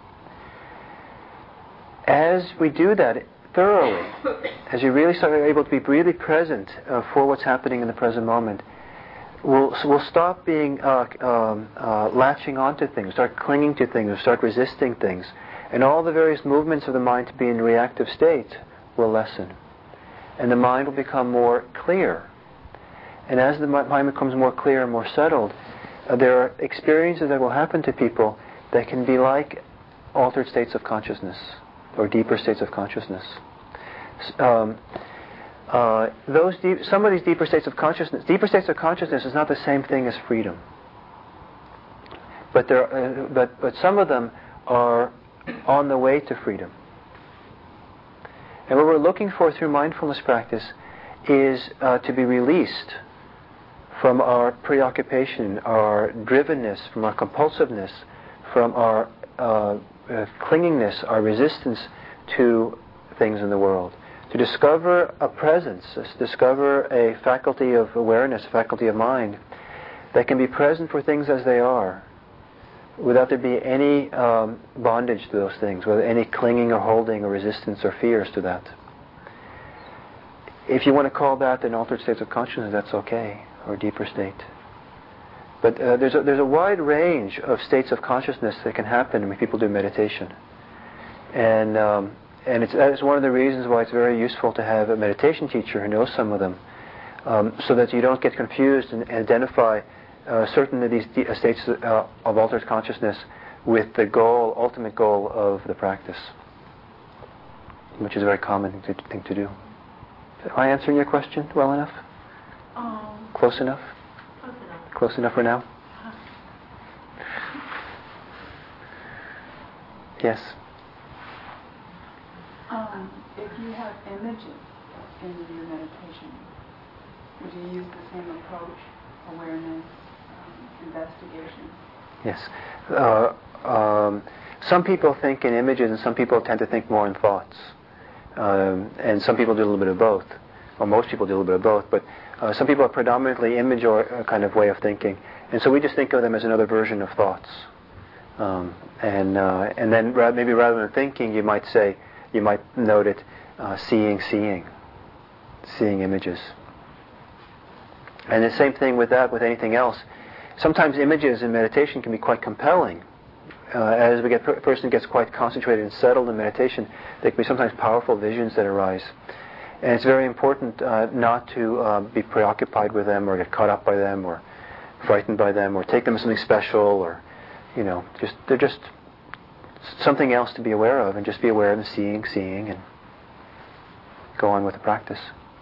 As we do that thoroughly, as you really start able to be really present uh, for what's happening in the present moment, we'll, we'll stop being uh, um, uh, latching onto things, start clinging to things, start resisting things, and all the various movements of the mind to be in reactive state will lessen, and the mind will become more clear. And as the mind becomes more clear and more settled, uh, there are experiences that will happen to people that can be like altered states of consciousness or deeper states of consciousness. Um, uh, those deep, some of these deeper states of consciousness, deeper states of consciousness is not the same thing as freedom. But there, uh, but but some of them are on the way to freedom. And what we're looking for through mindfulness practice is uh, to be released from our preoccupation, our drivenness, from our compulsiveness, from our uh, uh, clingingness, our resistance to things in the world. To discover a presence, to discover a faculty of awareness, a faculty of mind that can be present for things as they are, without there be any um, bondage to those things, without any clinging or holding or resistance or fears to that. If you want to call that an altered state of consciousness, that's okay, or a deeper state. But uh, there's, a, there's a wide range of states of consciousness that can happen when people do meditation. And, um, and it's, that's one of the reasons why it's very useful to have a meditation teacher who knows some of them, um, so that you don't get confused and identify uh, certain of these de- uh, states uh, of altered consciousness with the goal, ultimate goal of the practice, which is a very common thing to, thing to do. Am I answering your question well enough? Um, Close enough? close enough. Close enough for now? Yes? Um, if you have images in your meditation, would you use the same approach, awareness, um, investigation? Yes. Uh, um, some people think in images and some people tend to think more in thoughts. Um, and some people do a little bit of both. Or most people do a little bit of both. But uh, some people are predominantly image or uh, kind of way of thinking. And so we just think of them as another version of thoughts. Um, and uh, and then ra- maybe rather than thinking, you might say, you might note it, uh, seeing, seeing. Seeing images. And the same thing with that, with anything else. Sometimes images in meditation can be quite compelling. Uh, as we get a person gets quite concentrated and settled in meditation, there can be sometimes powerful visions that arise. And it's very important uh, not to uh, be preoccupied with them or get caught up by them or frightened by them or take them as something special or, you know, just they're just something else to be aware of, and just be aware of them, seeing, seeing, and go on with the practice.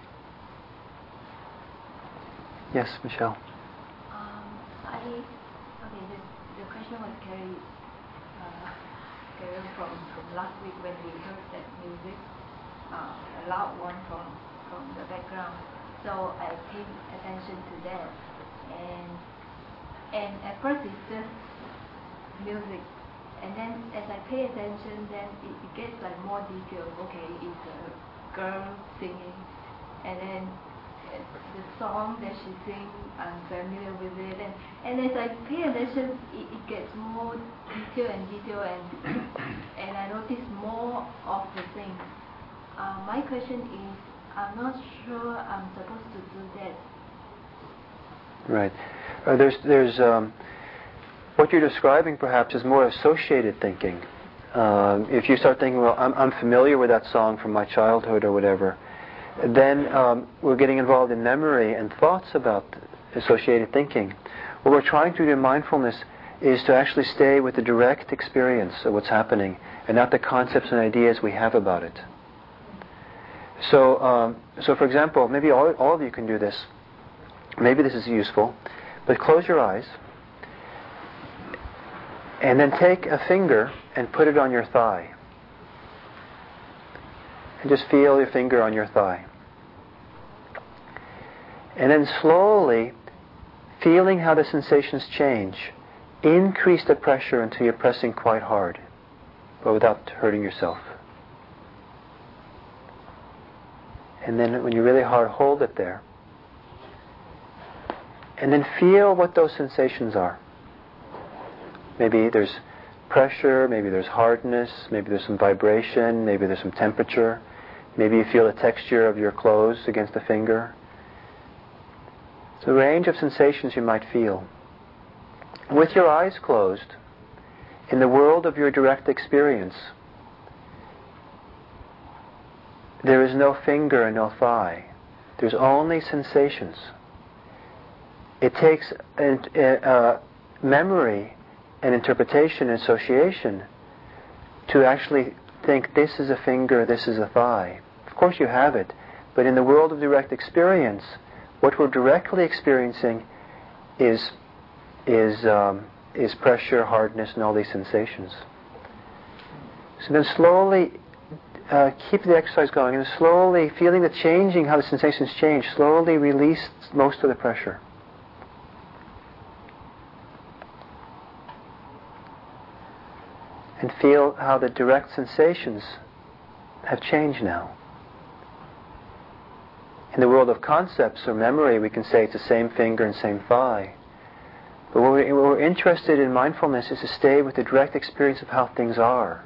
Yes, Michelle. Um, I okay. The, the question was carried uh, carried from, from last week when we heard that music, uh, a loud one from from the background. So I paid attention to that, and and at first it's just music, and then as I pay attention, then it, it gets like more detail. Okay, it's a girl singing, and then the song that she sings, I'm familiar with it, and, and as I pay attention, it, it gets more detail and detail, and and I notice more of the things. Uh, my question is, I'm not sure I'm supposed to do that. Right. Uh, there's there's um, what you're describing perhaps is more associated thinking. Um, if you start thinking, well, I'm, I'm familiar with that song from my childhood or whatever, then um, we're getting involved in memory and thoughts about associated thinking. What we're trying to do in mindfulness is to actually stay with the direct experience of what's happening and not the concepts and ideas we have about it. So, um, so for example, maybe all, all of you can do this. Maybe this is useful, but close your eyes and then take a finger and put it on your thigh. And just feel your finger on your thigh. And then slowly, feeling how the sensations change, increase the pressure until you're pressing quite hard, but without hurting yourself. And then when you're really hard, hold it there. And then feel what those sensations are. Maybe there's pressure, maybe there's hardness, maybe there's some vibration, maybe there's some temperature. Maybe you feel the texture of your clothes against the finger. It's a range of sensations you might feel. With your eyes closed, in the world of your direct experience, there is no finger and no thigh. There's only sensations. It takes a, a memory and interpretation and association to actually think this is a finger, this is a thigh. Of course you have it, but in the world of direct experience, what we're directly experiencing is is um, is pressure, hardness, and all these sensations. So then slowly uh, keep the exercise going, and slowly feeling the changing, how the sensations change, slowly release most of the pressure. And feel how the direct sensations have changed now. In the world of concepts or memory, we can say it's the same finger and same thigh. But what we're, what we're interested in mindfulness is to stay with the direct experience of how things are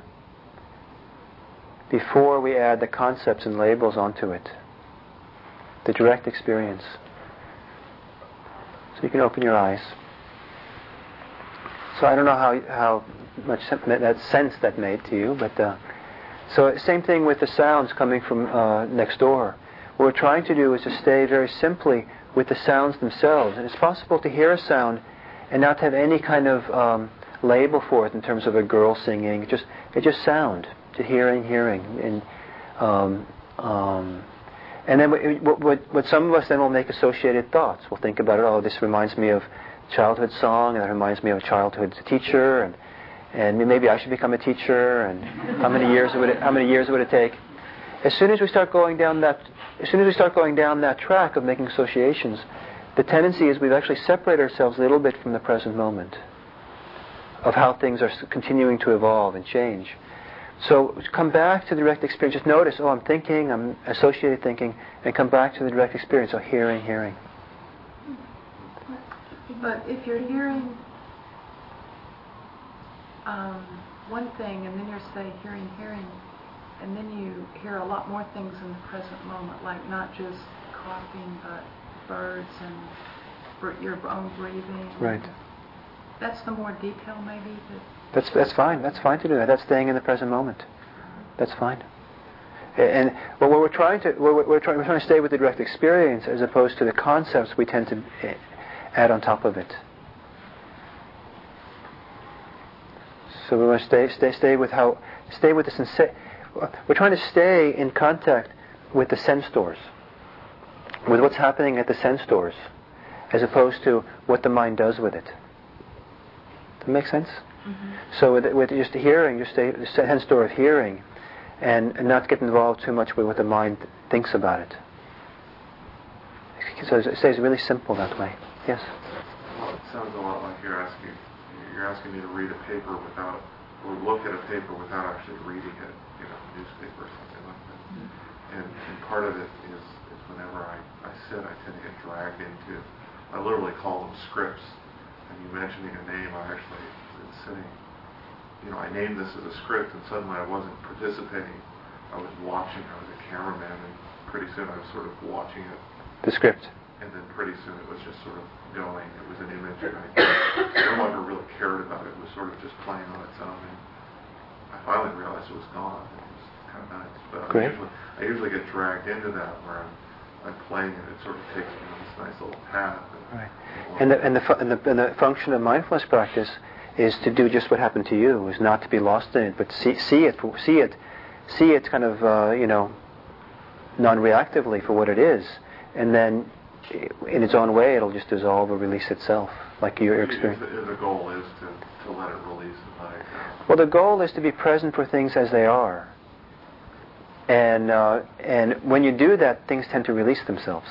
before we add the concepts and labels onto it. The direct experience. So you can open your eyes. So I don't know how how much that sense that made to you, but uh, so same thing with the sounds coming from uh, next door. What we're trying to do is to stay very simply with the sounds themselves, and it's possible to hear a sound and not have any kind of um, label for it in terms of a girl singing. It just it just sound, to hearing, hearing, and um, um, and then what, what, what some of us then will make associated thoughts. We'll think about it. Oh, this reminds me of childhood song, and that reminds me of a childhood teacher, and and maybe I should become a teacher. And how many years would it, how many years would it take? As soon as we start going down that, as soon as we start going down that track of making associations, the tendency is we've actually separated ourselves a little bit from the present moment of how things are continuing to evolve and change. So come back to the direct experience. Just notice, oh, I'm thinking, I'm associated thinking, and come back to the direct experience. Oh, hearing, hearing. But if you're hearing um, one thing, and then you're say hearing, hearing, and then you hear a lot more things in the present moment, like not just coughing, but birds and br- your own breathing. Right. That's the more detail, maybe. That That's that's fine. That's fine to do that. That's staying in the present moment. That's fine. And well, what we're trying to we're, we're trying we're trying to stay with the direct experience as opposed to the concepts we tend to add on top of it. So we want to stay stay stay with how stay with the sensa- We're trying to stay in contact with the sense doors, with what's happening at the sense doors, as opposed to what the mind does with it. Does that make sense? Mm-hmm. So with, with just hearing, just stay the sense door of hearing, and, and not get involved too much with what the mind thinks about it. So it stays really simple that way. Yes. Well, it sounds a lot like you're asking you're asking me to read a paper without, or look at a paper without actually reading it, you know, a newspaper or something like that. Mm-hmm. And, and part of it is, is whenever I, I sit, I tend to get dragged into, I literally call them scripts. And you mentioning a name, I actually was sitting, you know, I named this as a script, and suddenly I wasn't participating. I was watching, I was a cameraman, and pretty soon I was sort of watching it. The script. And then pretty soon it was just sort of going. It was an image, and I no longer really cared about it. It was sort of just playing on its own. And I finally realized it was gone. It was kind of nice. But I usually, I usually get dragged into that where I'm, I'm playing, and it sort of takes me on this nice little path. And, right. And the, and, the fu- and, the, and the function of mindfulness practice is to do just what happened to you, is not to be lost in it, but see, see it, see it, see it kind of, uh, you know, non-reactively for what it is, and then in its own way, it'll just dissolve or release itself, like your experience. The, the goal is to, to let it release and let it go. Well, the goal is to be present for things as they are, and uh, and when you do that, things tend to release themselves.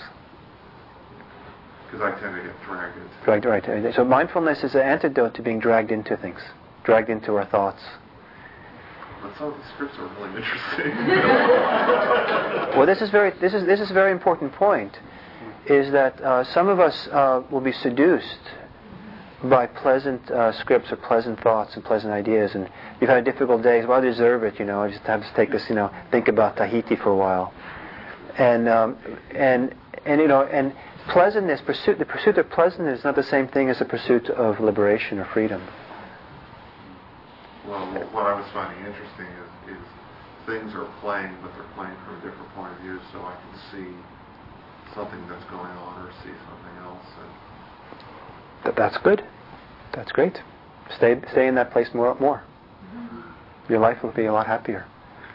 Because I tend to get dragged into. Dragged, right. So mindfulness is an antidote to being dragged into things, dragged into our thoughts. But some of the scripts are really interesting. Well, this is very this is this is a very important point. Is that uh, some of us uh, will be seduced by pleasant uh, scripts or pleasant thoughts and pleasant ideas, and you've had a difficult day. Well, I deserve it, you know. I just have to take this, you know, think about Tahiti for a while, and um, and and you know, and pleasantness, pursuit, the pursuit of pleasantness is not the same thing as the pursuit of liberation or freedom. Well, what I was finding interesting is, is things are playing, but they're playing from a different point of view, so I can see something that's going on or see something else. And Th- that's good. That's great. Stay stay in that place more. more. Mm-hmm. Your life will be a lot happier.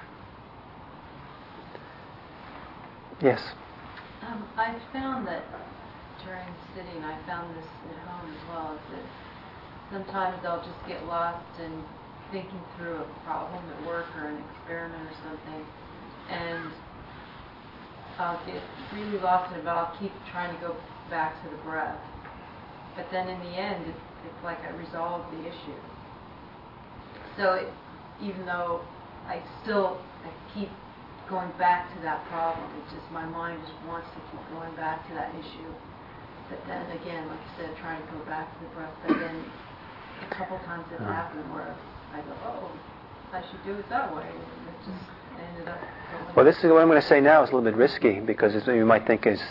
Yes? Um, I found that during sitting, I found this at home as well, is that sometimes I'll just get lost in thinking through a problem at work or an experiment or something, and I'll get really lost in it, but I'll keep trying to go back to the breath. But then in the end, it's, it's like I resolve the issue. So it, even though I still I keep going back to that problem, it's just my mind just wants to keep going back to that issue. but then again, like I said, trying to go back to the breath, but then a couple times it's happened where I go, oh, I should do it that way, and it just ended up going. Well, this is what I'm going to say now is a little bit risky because it's, you might think is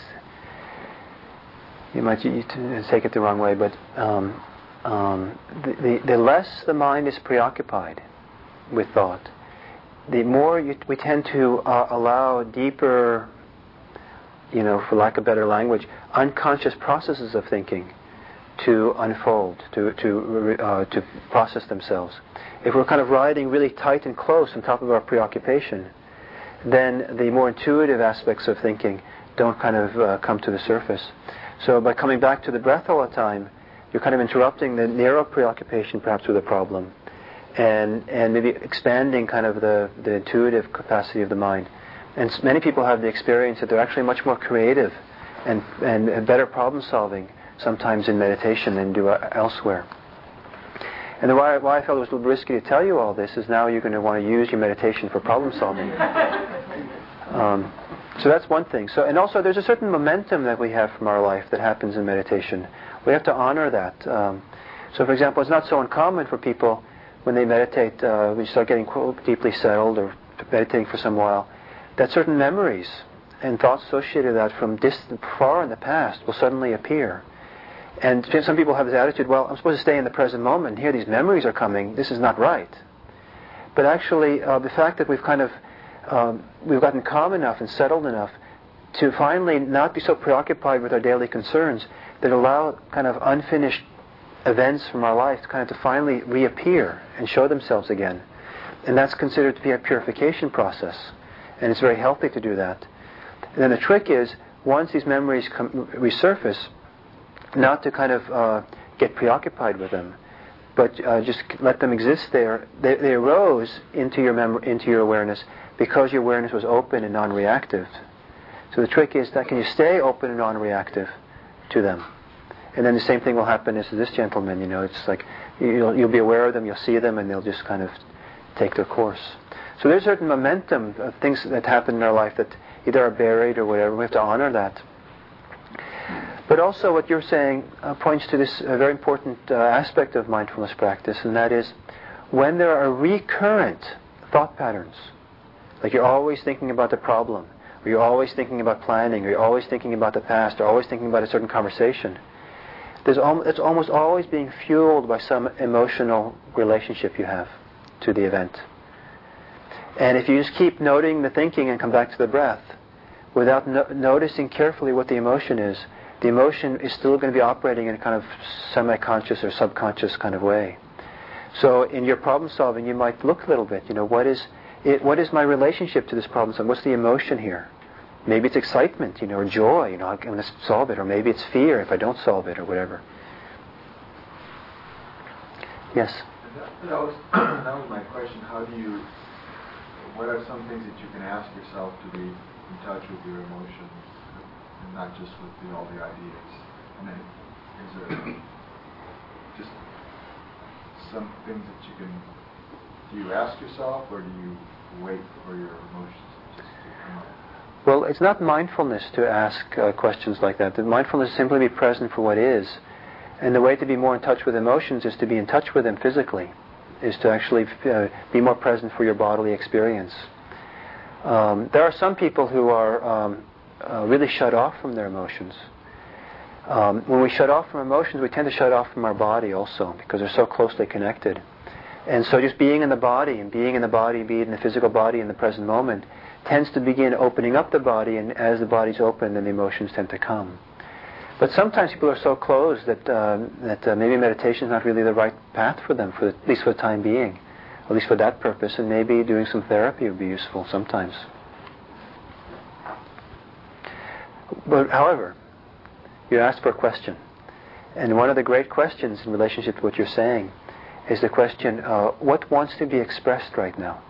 you might you take it the wrong way, but um, um, the, the the less the mind is preoccupied with thought, the more you, we tend to uh, allow deeper, you know, for lack of better language, unconscious processes of thinking to unfold, to to uh, to process themselves. If we're kind of riding really tight and close on top of our preoccupation, then the more intuitive aspects of thinking don't kind of uh, come to the surface. So by coming back to the breath all the time, you're kind of interrupting the narrow preoccupation perhaps with a problem, and and maybe expanding kind of the, the intuitive capacity of the mind. And many people have the experience that they're actually much more creative and, and better problem solving sometimes in meditation than do elsewhere. And the why, why I felt it was a little risky to tell you all this is now you're going to want to use your meditation for problem solving. Um, so that's one thing. So, and also there's a certain momentum that we have from our life that happens in meditation. We have to honor that. Um, so for example, it's not so uncommon for people when they meditate, uh, when you start getting deeply settled or meditating for some while, that certain memories and thoughts associated with that from distant, far in the past will suddenly appear. And some people have this attitude, well, I'm supposed to stay in the present moment, and here these memories are coming, this is not right. But actually, uh, the fact that we've kind of, um, we've gotten calm enough and settled enough to finally not be so preoccupied with our daily concerns that allow kind of unfinished events from our life to kind of to finally reappear and show themselves again. And that's considered to be a purification process. And it's very healthy to do that. And then the trick is, once these memories come, resurface, not to kind of uh, get preoccupied with them, but uh, just let them exist there. They, they arose into your mem- into your awareness because your awareness was open and non-reactive. So the trick is that can you stay open and non-reactive to them? And then the same thing will happen as to this gentleman. You know, it's like you'll, you'll be aware of them, you'll see them, and they'll just kind of take their course. So there's certain momentum of things that happen in our life that either are buried or whatever. We have to honor that. But also what you're saying uh, points to this uh, very important uh, aspect of mindfulness practice, and that is when there are recurrent thought patterns, like you're always thinking about the problem, or you're always thinking about planning, or you're always thinking about the past, or always thinking about a certain conversation, there's al- it's almost always being fueled by some emotional relationship you have to the event. And if you just keep noting the thinking and come back to the breath, without no- noticing carefully what the emotion is, the emotion is still going to be operating in a kind of semi-conscious or subconscious kind of way. So in your problem solving, you might look a little bit, you know, what is it, what is my relationship to this problem solving? What's the emotion here? Maybe it's excitement, you know, or joy, you know, I'm going to solve it. Or maybe it's fear if I don't solve it, or whatever. Yes? That, that, was, that was my question. How do you, what are some things that you can ask yourself to be in touch with your emotions? And not just with the, all the ideas. I mean, is there just some things that you can, do you ask yourself or do you wait for your emotions just to come up? Well, it's not mindfulness to ask uh, questions like that. The mindfulness is simply be present for what is. And the way to be more in touch with emotions is to be in touch with them physically, is to actually uh, be more present for your bodily experience. Um, there are some people who are um, Uh, really shut off from their emotions. Um, when we shut off from emotions, we tend to shut off from our body also because they're so closely connected. And so just being in the body and being in the body, be it in the physical body in the present moment, tends to begin opening up the body, and as the body's open, then the emotions tend to come. But sometimes people are so closed that uh, that uh, maybe meditation is not really the right path for them, for at least for the time being, at least for that purpose, and maybe doing some therapy would be useful sometimes. But however, you asked for a question. And one of the great questions in relationship to what you're saying is the question, uh, what wants to be expressed right now?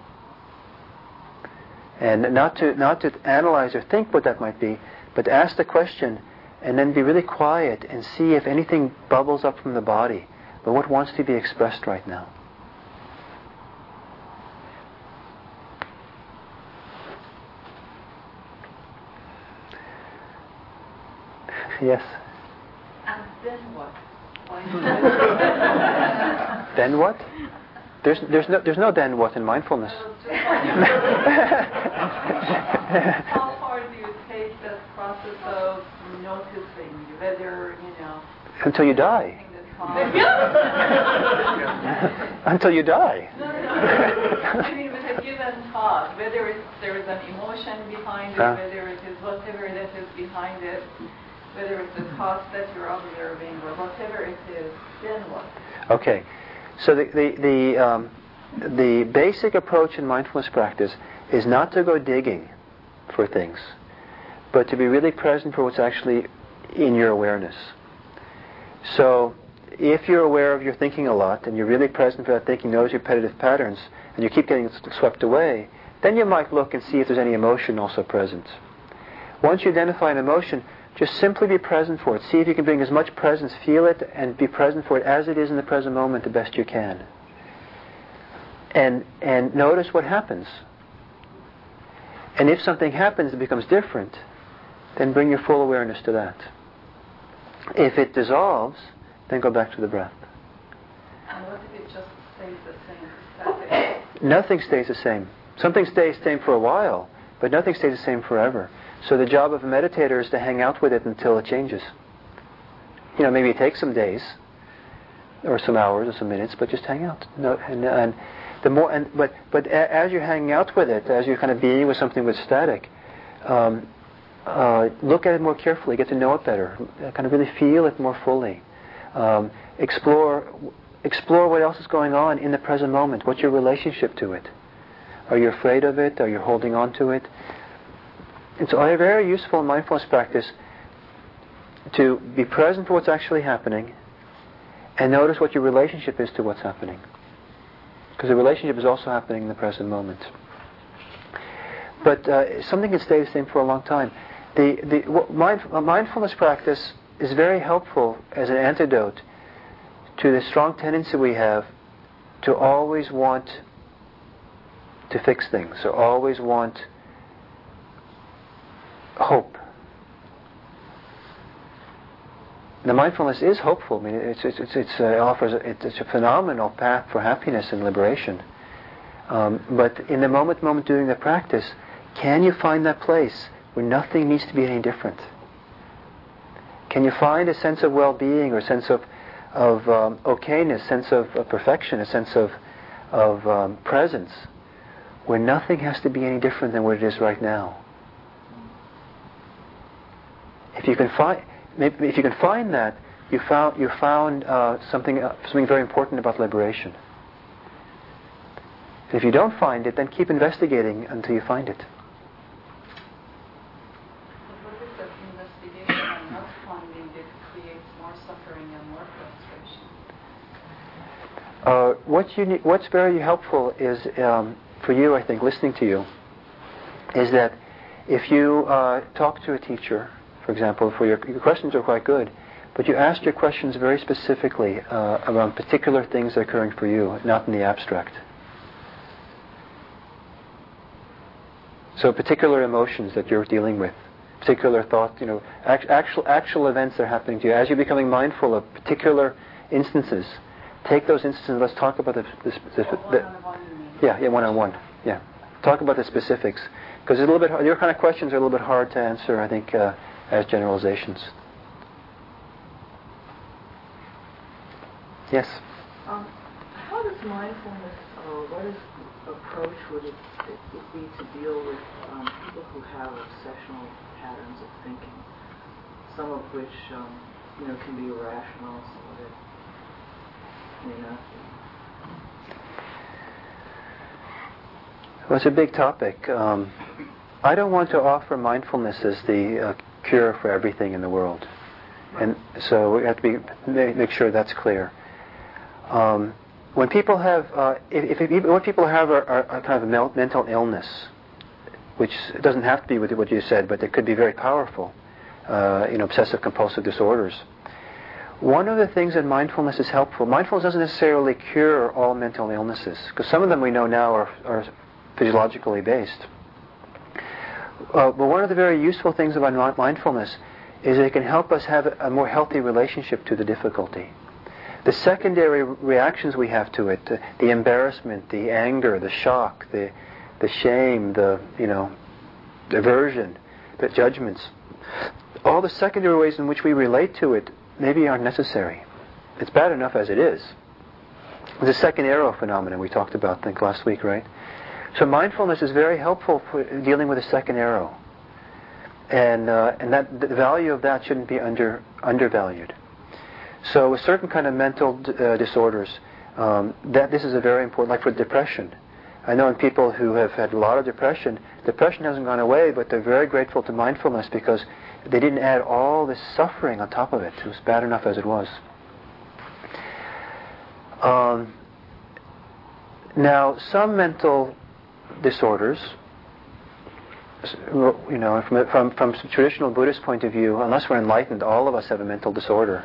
And not to not to analyze or think what that might be, but to ask the question and then be really quiet and see if anything bubbles up from the body. But what wants to be expressed right now? Yes. then what? Why Then what? There's there's no there's no then what in mindfulness. How far do you take that process of noticing whether, you know... Until you die. Until you die. No, no, no. I mean, with a given thought, whether it's, there is an emotion behind it, uh, whether it is whatever that is behind it, whether it's a thought that you're observing, or whatever it is, then what? Okay. So the the the, um, the basic approach in mindfulness practice is not to go digging for things, but to be really present for what's actually in your awareness. So if you're aware of your thinking a lot, and you're really present for that thinking, notice repetitive patterns, and you keep getting swept away, then you might look and see if there's any emotion also present. Once you identify an emotion, just simply be present for it. See if you can bring as much presence, feel it, and be present for it as it is in the present moment the best you can. And and notice what happens. And if something happens that becomes different, then bring your full awareness to that. If it dissolves, then go back to the breath. And what if it just stays the same, static? Nothing stays the same. Something stays the same for a while, but nothing stays the same forever. So the job of a meditator is to hang out with it until it changes. You know, maybe it takes some days, or some hours, or some minutes, but just hang out. No, and, and the more, and but but a, as you're hanging out with it, as you're kind of being with something with static, um, uh, look at it more carefully, get to know it better, kind of really feel it more fully. Um, explore, explore what else is going on in the present moment. What's your relationship to it? Are you afraid of it? Are you holding on to it? It's very useful in mindfulness practice to be present for what's actually happening and notice what your relationship is to what's happening. Because the relationship is also happening in the present moment. But uh, something can stay the same for a long time. The, the what mind, uh, mindfulness practice is very helpful as an antidote to the strong tendency we have to always want to fix things, or always want hope. The mindfulness is hopeful. I mean, it's, it's, it's, it's uh, offers it's, it's a phenomenal path for happiness and liberation. Um, but in the moment-moment doing the practice, can you find that place where nothing needs to be any different? Can you find a sense of well-being, or a sense of of um, okayness, sense of, of perfection, a sense of of um, presence, where nothing has to be any different than what it is right now? If you can find, if you can find that, you found you found uh, something uh, something very important about liberation. If you don't find it, then keep investigating until you find it. But what is that investigation and not finding it creates more suffering and more frustration? Uh, what you need, what's very helpful is um, for you, I think, listening to you, is that if you uh, talk to a teacher, for example, for your, your questions are quite good, but you ask your questions very specifically uh, around particular things that are occurring for you, not in the abstract. So particular emotions that you're dealing with, particular thoughts, you know, act, actual actual events that are happening to you. As you're becoming mindful of particular instances, take those instances and let's talk about the, the, the, the, the yeah, yeah, one-on-one, yeah. Talk about the specifics, because a little bit your kind of questions are a little bit hard to answer, I think, uh, as generalizations. Yes. Um, how does mindfulness, or what is the approach would it, it would be to deal with um, people who have obsessional patterns of thinking, some of which um, you know can be irrational, some of it may not be? Well, it's a big topic. Um, I don't want to offer mindfulness as the uh, cure for everything in the world, and so we have to be make sure that's clear. Um, when people have, uh, if, if, if what people have are, are, are kind of a mental illness, which doesn't have to be with what you said, but it could be very powerful, uh, you know, obsessive compulsive disorders. One of the things that mindfulness is helpful. Mindfulness doesn't necessarily cure all mental illnesses, because some of them we know now are, are physiologically based. Uh, but one of the very useful things about mindfulness is it can help us have a more healthy relationship to the difficulty. The secondary reactions we have to it, the, the embarrassment, the anger, the shock, the the shame, the you know, the aversion, the judgments, all the secondary ways in which we relate to it maybe aren't necessary. It's bad enough as it is. The second arrow phenomenon we talked about, I think, last week, right? So mindfulness is very helpful for dealing with the second arrow, and uh, and that the value of that shouldn't be under undervalued. So with certain kind of mental uh, disorders, um, that this is a very important, like for depression. I know in people who have had a lot of depression, depression hasn't gone away, but they're very grateful to mindfulness because they didn't add all this suffering on top of it. It was bad enough as it was. Um, now, some mental disorders, you know, from from from some traditional Buddhist point of view, unless we're enlightened, all of us have a mental disorder.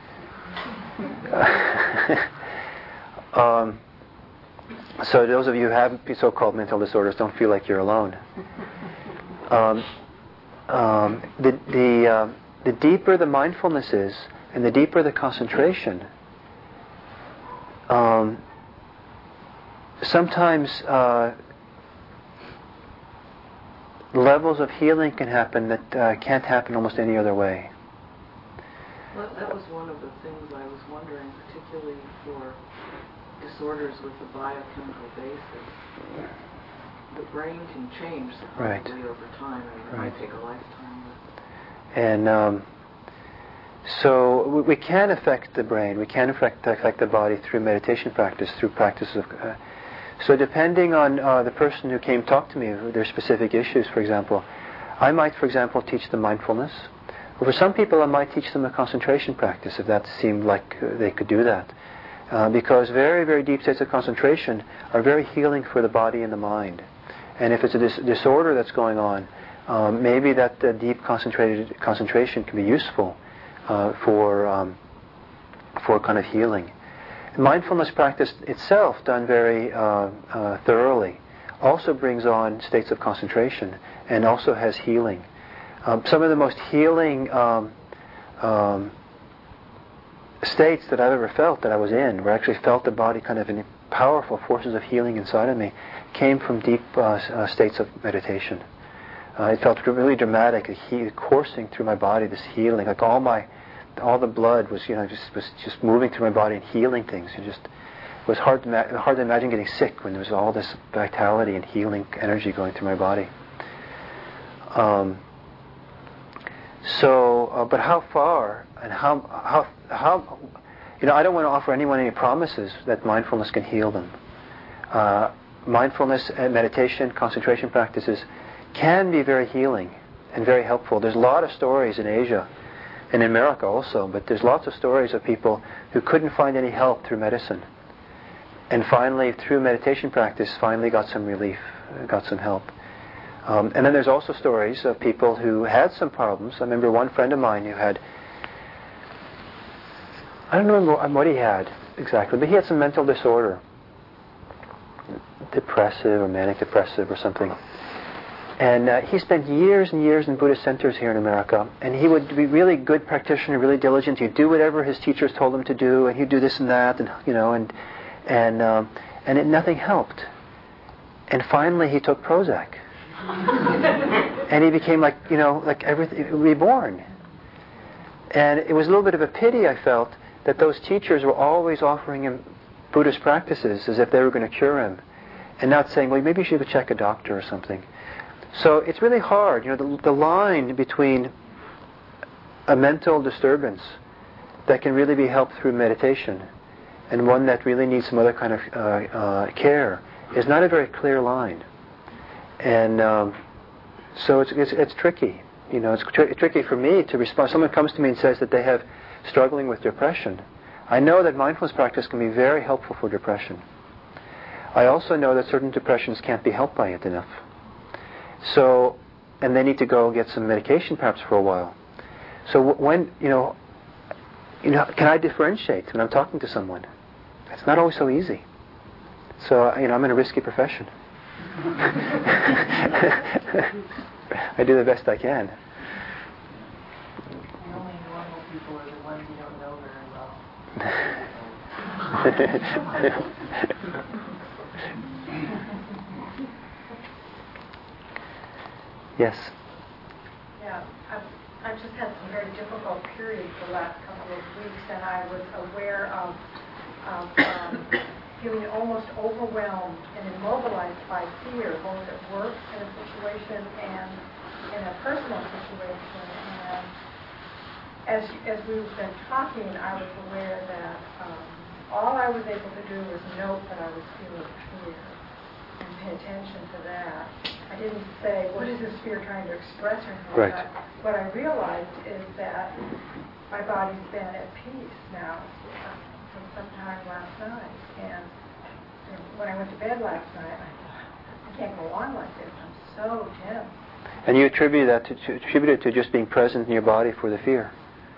um, so those of you who have so-called mental disorders, don't feel like you're alone. Um, um, the the uh, the deeper the mindfulness is, and the deeper the concentration, um, sometimes uh, levels of healing can happen that uh, can't happen almost any other way. Well, that was one of the things I was wondering, particularly for disorders with a biochemical basis. The brain can change supposedly right. over time, and it right. might take a lifetime. And um, so we, we can affect the brain, we can affect, affect the body through meditation practice, through practice of... Uh, so depending on uh, the person who came talk to me, their specific issues, for example, I might, for example, teach them mindfulness. Or for some people, I might teach them a concentration practice, if that seemed like uh, they could do that. Uh, because very, very deep states of concentration are very healing for the body and the mind. And if it's a dis- disorder that's going on, um, maybe that uh, deep concentrated concentration can be useful uh, for um, for kind of healing. Mindfulness practice itself, done very uh, uh, thoroughly, also brings on states of concentration and also has healing. Um, some of the most healing um, um, states that I've ever felt that I was in, where I actually felt the body kind of in powerful forces of healing inside of me, came from deep uh, uh, states of meditation. Uh, it felt really dramatic, he- coursing through my body, this healing, like all my, all the blood was, you know, just was just moving through my body and healing things. It just it was hard to ma- hard to imagine getting sick when there was all this vitality and healing energy going through my body. Um, So, uh, but how far and how how how you know, I don't want to offer anyone any promises that mindfulness can heal them. Uh, mindfulness and meditation, concentration practices can be very healing and very helpful. There's a lot of stories in Asia and in America also, but there's lots of stories of people who couldn't find any help through medicine, and finally through meditation practice, finally got some relief, got some help. Um, and then there's also stories of people who had some problems. I remember one friend of mine who had, I don't remember what he had exactly, but he had some mental disorder, depressive or manic depressive or something. And uh, he spent years and years in Buddhist centers here in America, and he would be really good practitioner, really diligent. He'd do whatever his teachers told him to do, and he'd do this and that, and you know, and and um, and it, nothing helped. And finally, he took Prozac. And he became like, you know, like everything, reborn. And it was a little bit of a pity, I felt, that those teachers were always offering him Buddhist practices as if they were going to cure him, and not saying, well, maybe you should go check a doctor or something. So it's really hard, you know, the, the line between a mental disturbance that can really be helped through meditation and one that really needs some other kind of uh, uh, care is not a very clear line. And um, so it's, it's it's tricky, you know. It's tr- tricky for me to respond. Someone comes to me and says that they have struggling with depression. I know that mindfulness practice can be very helpful for depression. I also know that certain depressions can't be helped by it enough. So, and they need to go get some medication perhaps for a while. So w- when you know, you know, can I differentiate when I'm talking to someone? It's not always so easy. So you know, I'm in a risky profession. I do the best I can. you don't know very well. Yes. Yeah, I've, I've just had some very difficult periods the last couple of weeks, and I was aware of, of um, feeling almost overwhelmed and immobilized by fear, both at work in a situation and in a personal situation. And as as we've been talking, I was aware that um, all I was able to do was note that I was feeling fear and pay attention to that. I didn't say, what is this fear trying to express or anything, right. but what I realized is that my body's been at peace now from some time last night. And you know, when I went to bed last night, I thought, I can't go on like this. I'm so tense. And you attribute that to, to attribute it to just being present in your body for the fear.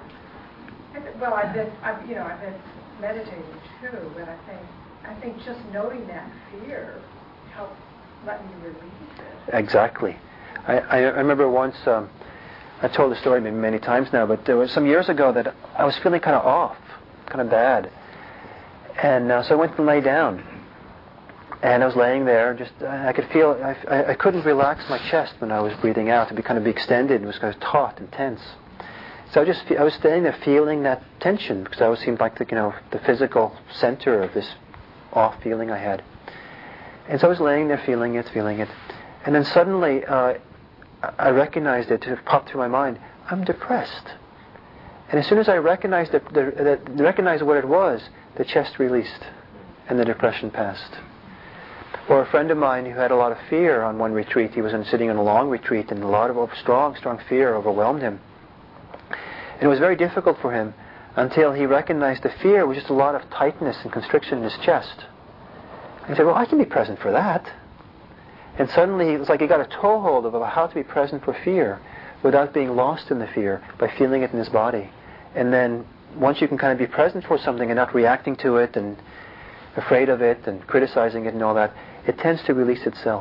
I th- well, I've been, I've, you know, I've been meditating too, but I think, I think just noting that fear helped let me release it. Exactly. I, I remember once, um, I've told the story maybe many times now, but there was some years ago that I was feeling kind of off, kind of bad. And uh, so I went and lay down. And I was laying there, just I could feel, I, I, I couldn't relax my chest when I was breathing out. It would kind of be extended. It was kind of taut and tense. So I just, I was staying there feeling that tension, because I always seemed like the, you know, the physical center of this off feeling I had. And so I was laying there feeling it, feeling it. And then suddenly uh, I recognized it, it popped through my mind, I'm depressed. And as soon as I recognized, it, the, the, recognized what it was, the chest released and the depression passed. Or a friend of mine who had a lot of fear on one retreat, he was in, sitting in a long retreat and a lot of strong, strong fear overwhelmed him. And it was very difficult for him until he recognized the fear was just a lot of tightness and constriction in his chest. And he said, well, I can be present for that. And suddenly it was like he got a toehold of how to be present for fear without being lost in the fear by feeling it in his body. And then once you can kind of be present for something and not reacting to it and afraid of it and criticizing it and all that, it tends to release itself.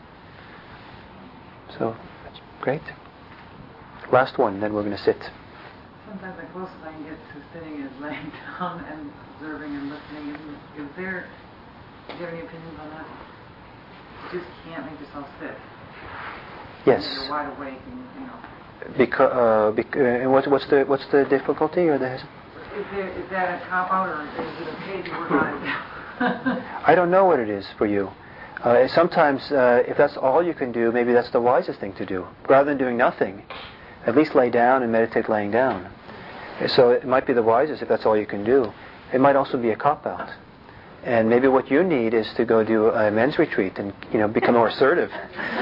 So, that's great. Last one, then we're going to sit. Sometimes the closest I can get to sitting is laying down and observing and listening. Is, is there, do you have any opinions on that? You just can't make yourself sit. Yes. You're wide awake and, you know. Because, uh, bec- uh, and what's, what's the what's the difficulty or the? Is there is that a cop out or is it okay to work on it? I don't know what it is for you. Uh, sometimes, uh, if that's all you can do, maybe that's the wisest thing to do. Rather than doing nothing, at least lay down and meditate laying down. So it might be the wisest if that's all you can do. It might also be a cop out. And maybe what you need is to go do a men's retreat and, you know, become more assertive.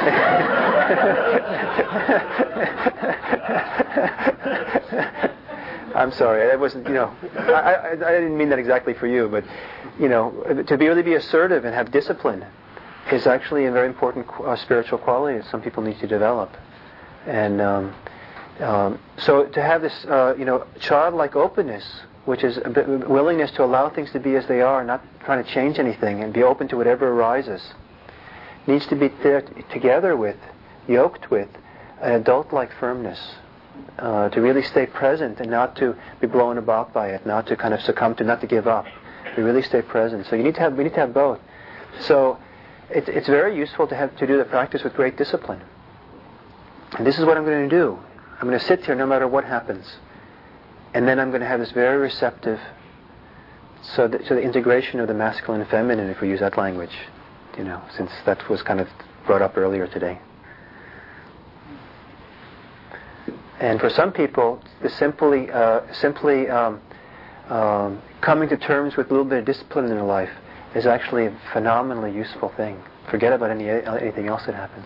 I'm sorry, I wasn't, you know, I, I, I didn't mean that exactly for you, but, you know, to be really be assertive and have discipline is actually a very important uh, spiritual quality that some people need to develop. And um, um, so to have this, uh, you know, childlike openness, which is a bit willingness to allow things to be as they are, not trying to change anything, and be open to whatever arises, needs to be there t- together with, yoked with, an adult-like firmness, uh, to really stay present and not to be blown about by it, not to kind of succumb to, not to give up, to really stay present. So you need to have, we need to have both. So it's it's very useful to have to do the practice with great discipline. And this is what I'm going to do. I'm going to sit here no matter what happens. And then I'm going to have this very receptive, so the, so the integration of the masculine and feminine, if we use that language, you know, since that was kind of brought up earlier today. And for some people, the simply, uh, simply um, um, coming to terms with a little bit of discipline in their life is actually a phenomenally useful thing. Forget about any anything else that happens.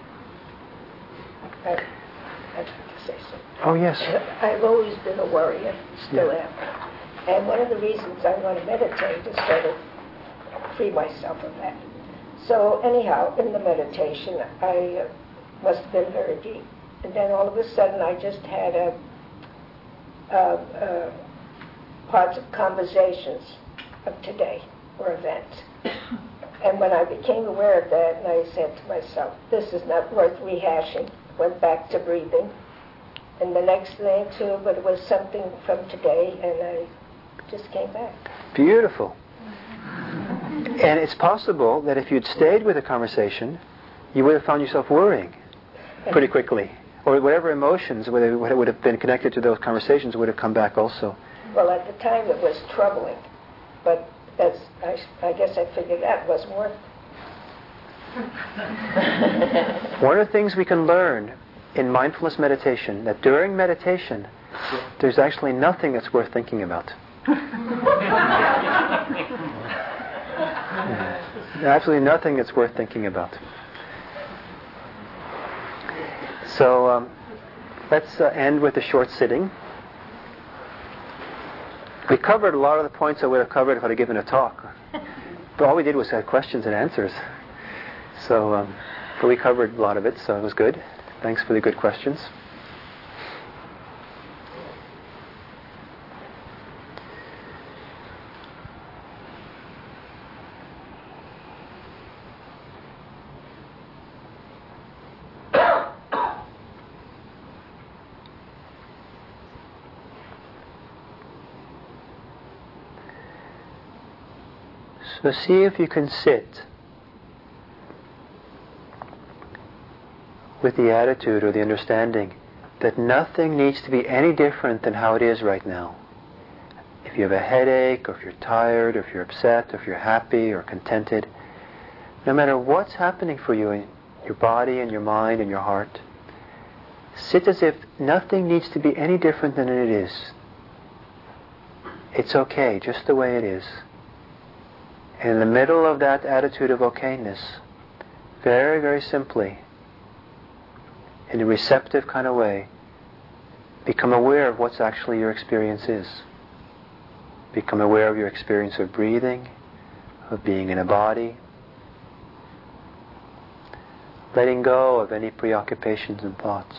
I, I'd like to say something. Oh, yes. I've always been a worrier, still Yeah. am. And one of the reasons I want to meditate is sort of free myself of that. So anyhow, in the meditation, I uh, must have been very deep. And then all of a sudden, I just had a, a, a parts of conversations of today or events. And when I became aware of that, and I said to myself, this is not worth rehashing, went back to breathing. and the next day too, but it was something from today, and I just came back. Beautiful. And it's possible that if you'd stayed with the conversation, you would have found yourself worrying pretty quickly. Or whatever emotions would would have been connected to those conversations would have come back also. Well, at the time it was troubling, but as I, I guess I figured that wasn't worth it. One of the things we can learn in mindfulness meditation, that during meditation, there's actually nothing that's worth thinking about. Absolutely nothing that's worth thinking about. So um, let's uh, end with a short sitting. We covered a lot of the points I would have covered if I'd have given a talk. But all we did was have questions and answers. So um, but we covered a lot of it, so it was good. Thanks for the good questions. So see if you can sit with the attitude or the understanding that nothing needs to be any different than how it is right now. If you have a headache, or if you're tired, or if you're upset, or if you're happy or contented, no matter what's happening for you in your body and your mind and your heart, sit as if nothing needs to be any different than it is. It's okay, just the way it is. And in the middle of that attitude of okayness, very, very simply, in a receptive kind of way, become aware of what's actually your experience is. Become aware of your experience of breathing, of being in a body, letting go of any preoccupations and thoughts.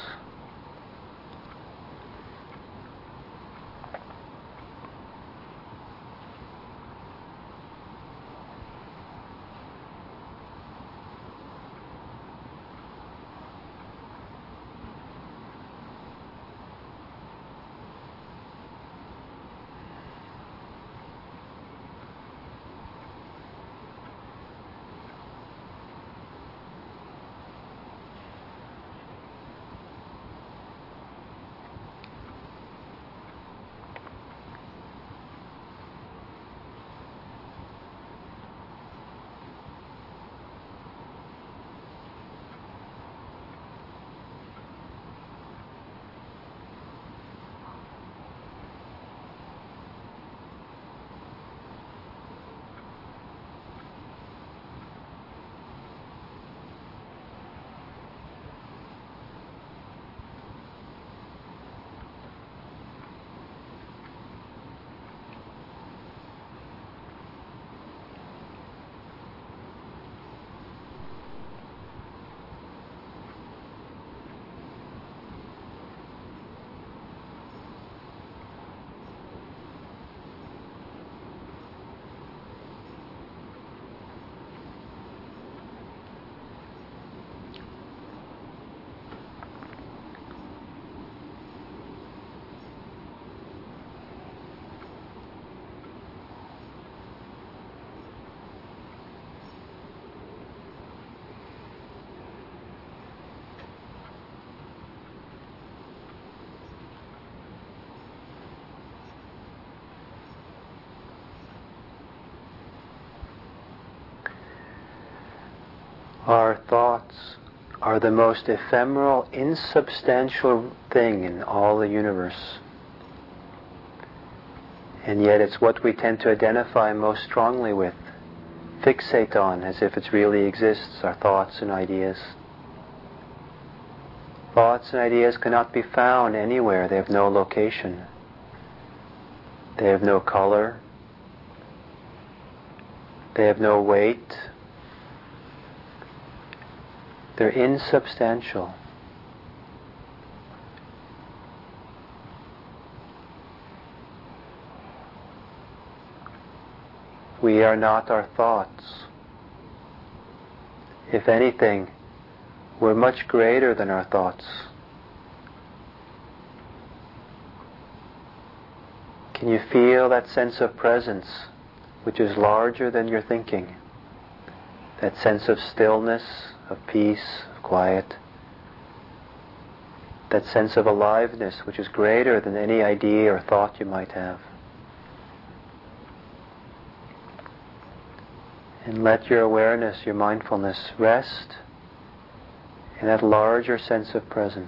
Our thoughts are the most ephemeral, insubstantial thing in all the universe. And yet it's what we tend to identify most strongly with, fixate on as if it really exists, our thoughts and ideas. Thoughts and ideas cannot be found anywhere. They have no location. They have no color. They have no weight. They're insubstantial. We are not our thoughts. If anything, we're much greater than our thoughts. can you feel that sense of presence, which is larger than your thinking? That sense of stillness, of peace, of quiet. That sense of aliveness, which is greater than any idea or thought you might have. And let your awareness, your mindfulness, rest in that larger sense of presence.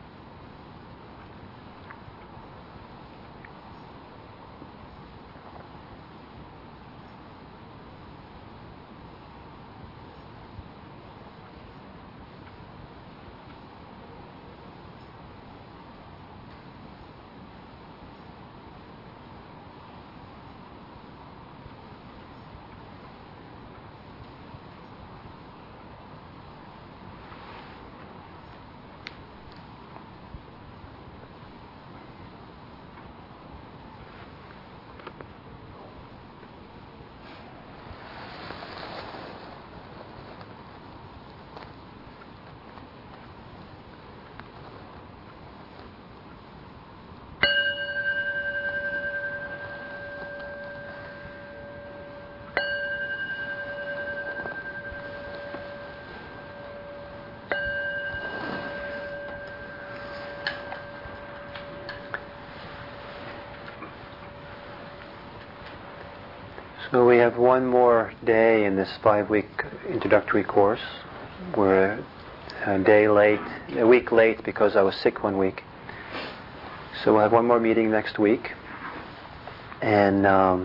So we have one more day in this five-week introductory course. We're a day late, a week late because I was sick one week. So we'll have one more meeting next week. And um,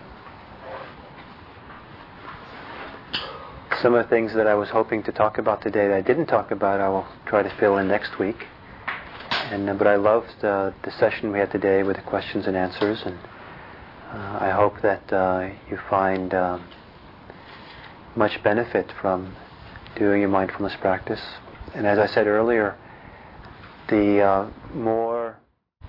some of the things that I was hoping to talk about today that I didn't talk about, I will try to fill in next week. And uh, but I loved uh, the session we had today with the questions and answers, and uh, I hope that uh, you find um, much benefit from doing your mindfulness practice. And as I said earlier, the uh, more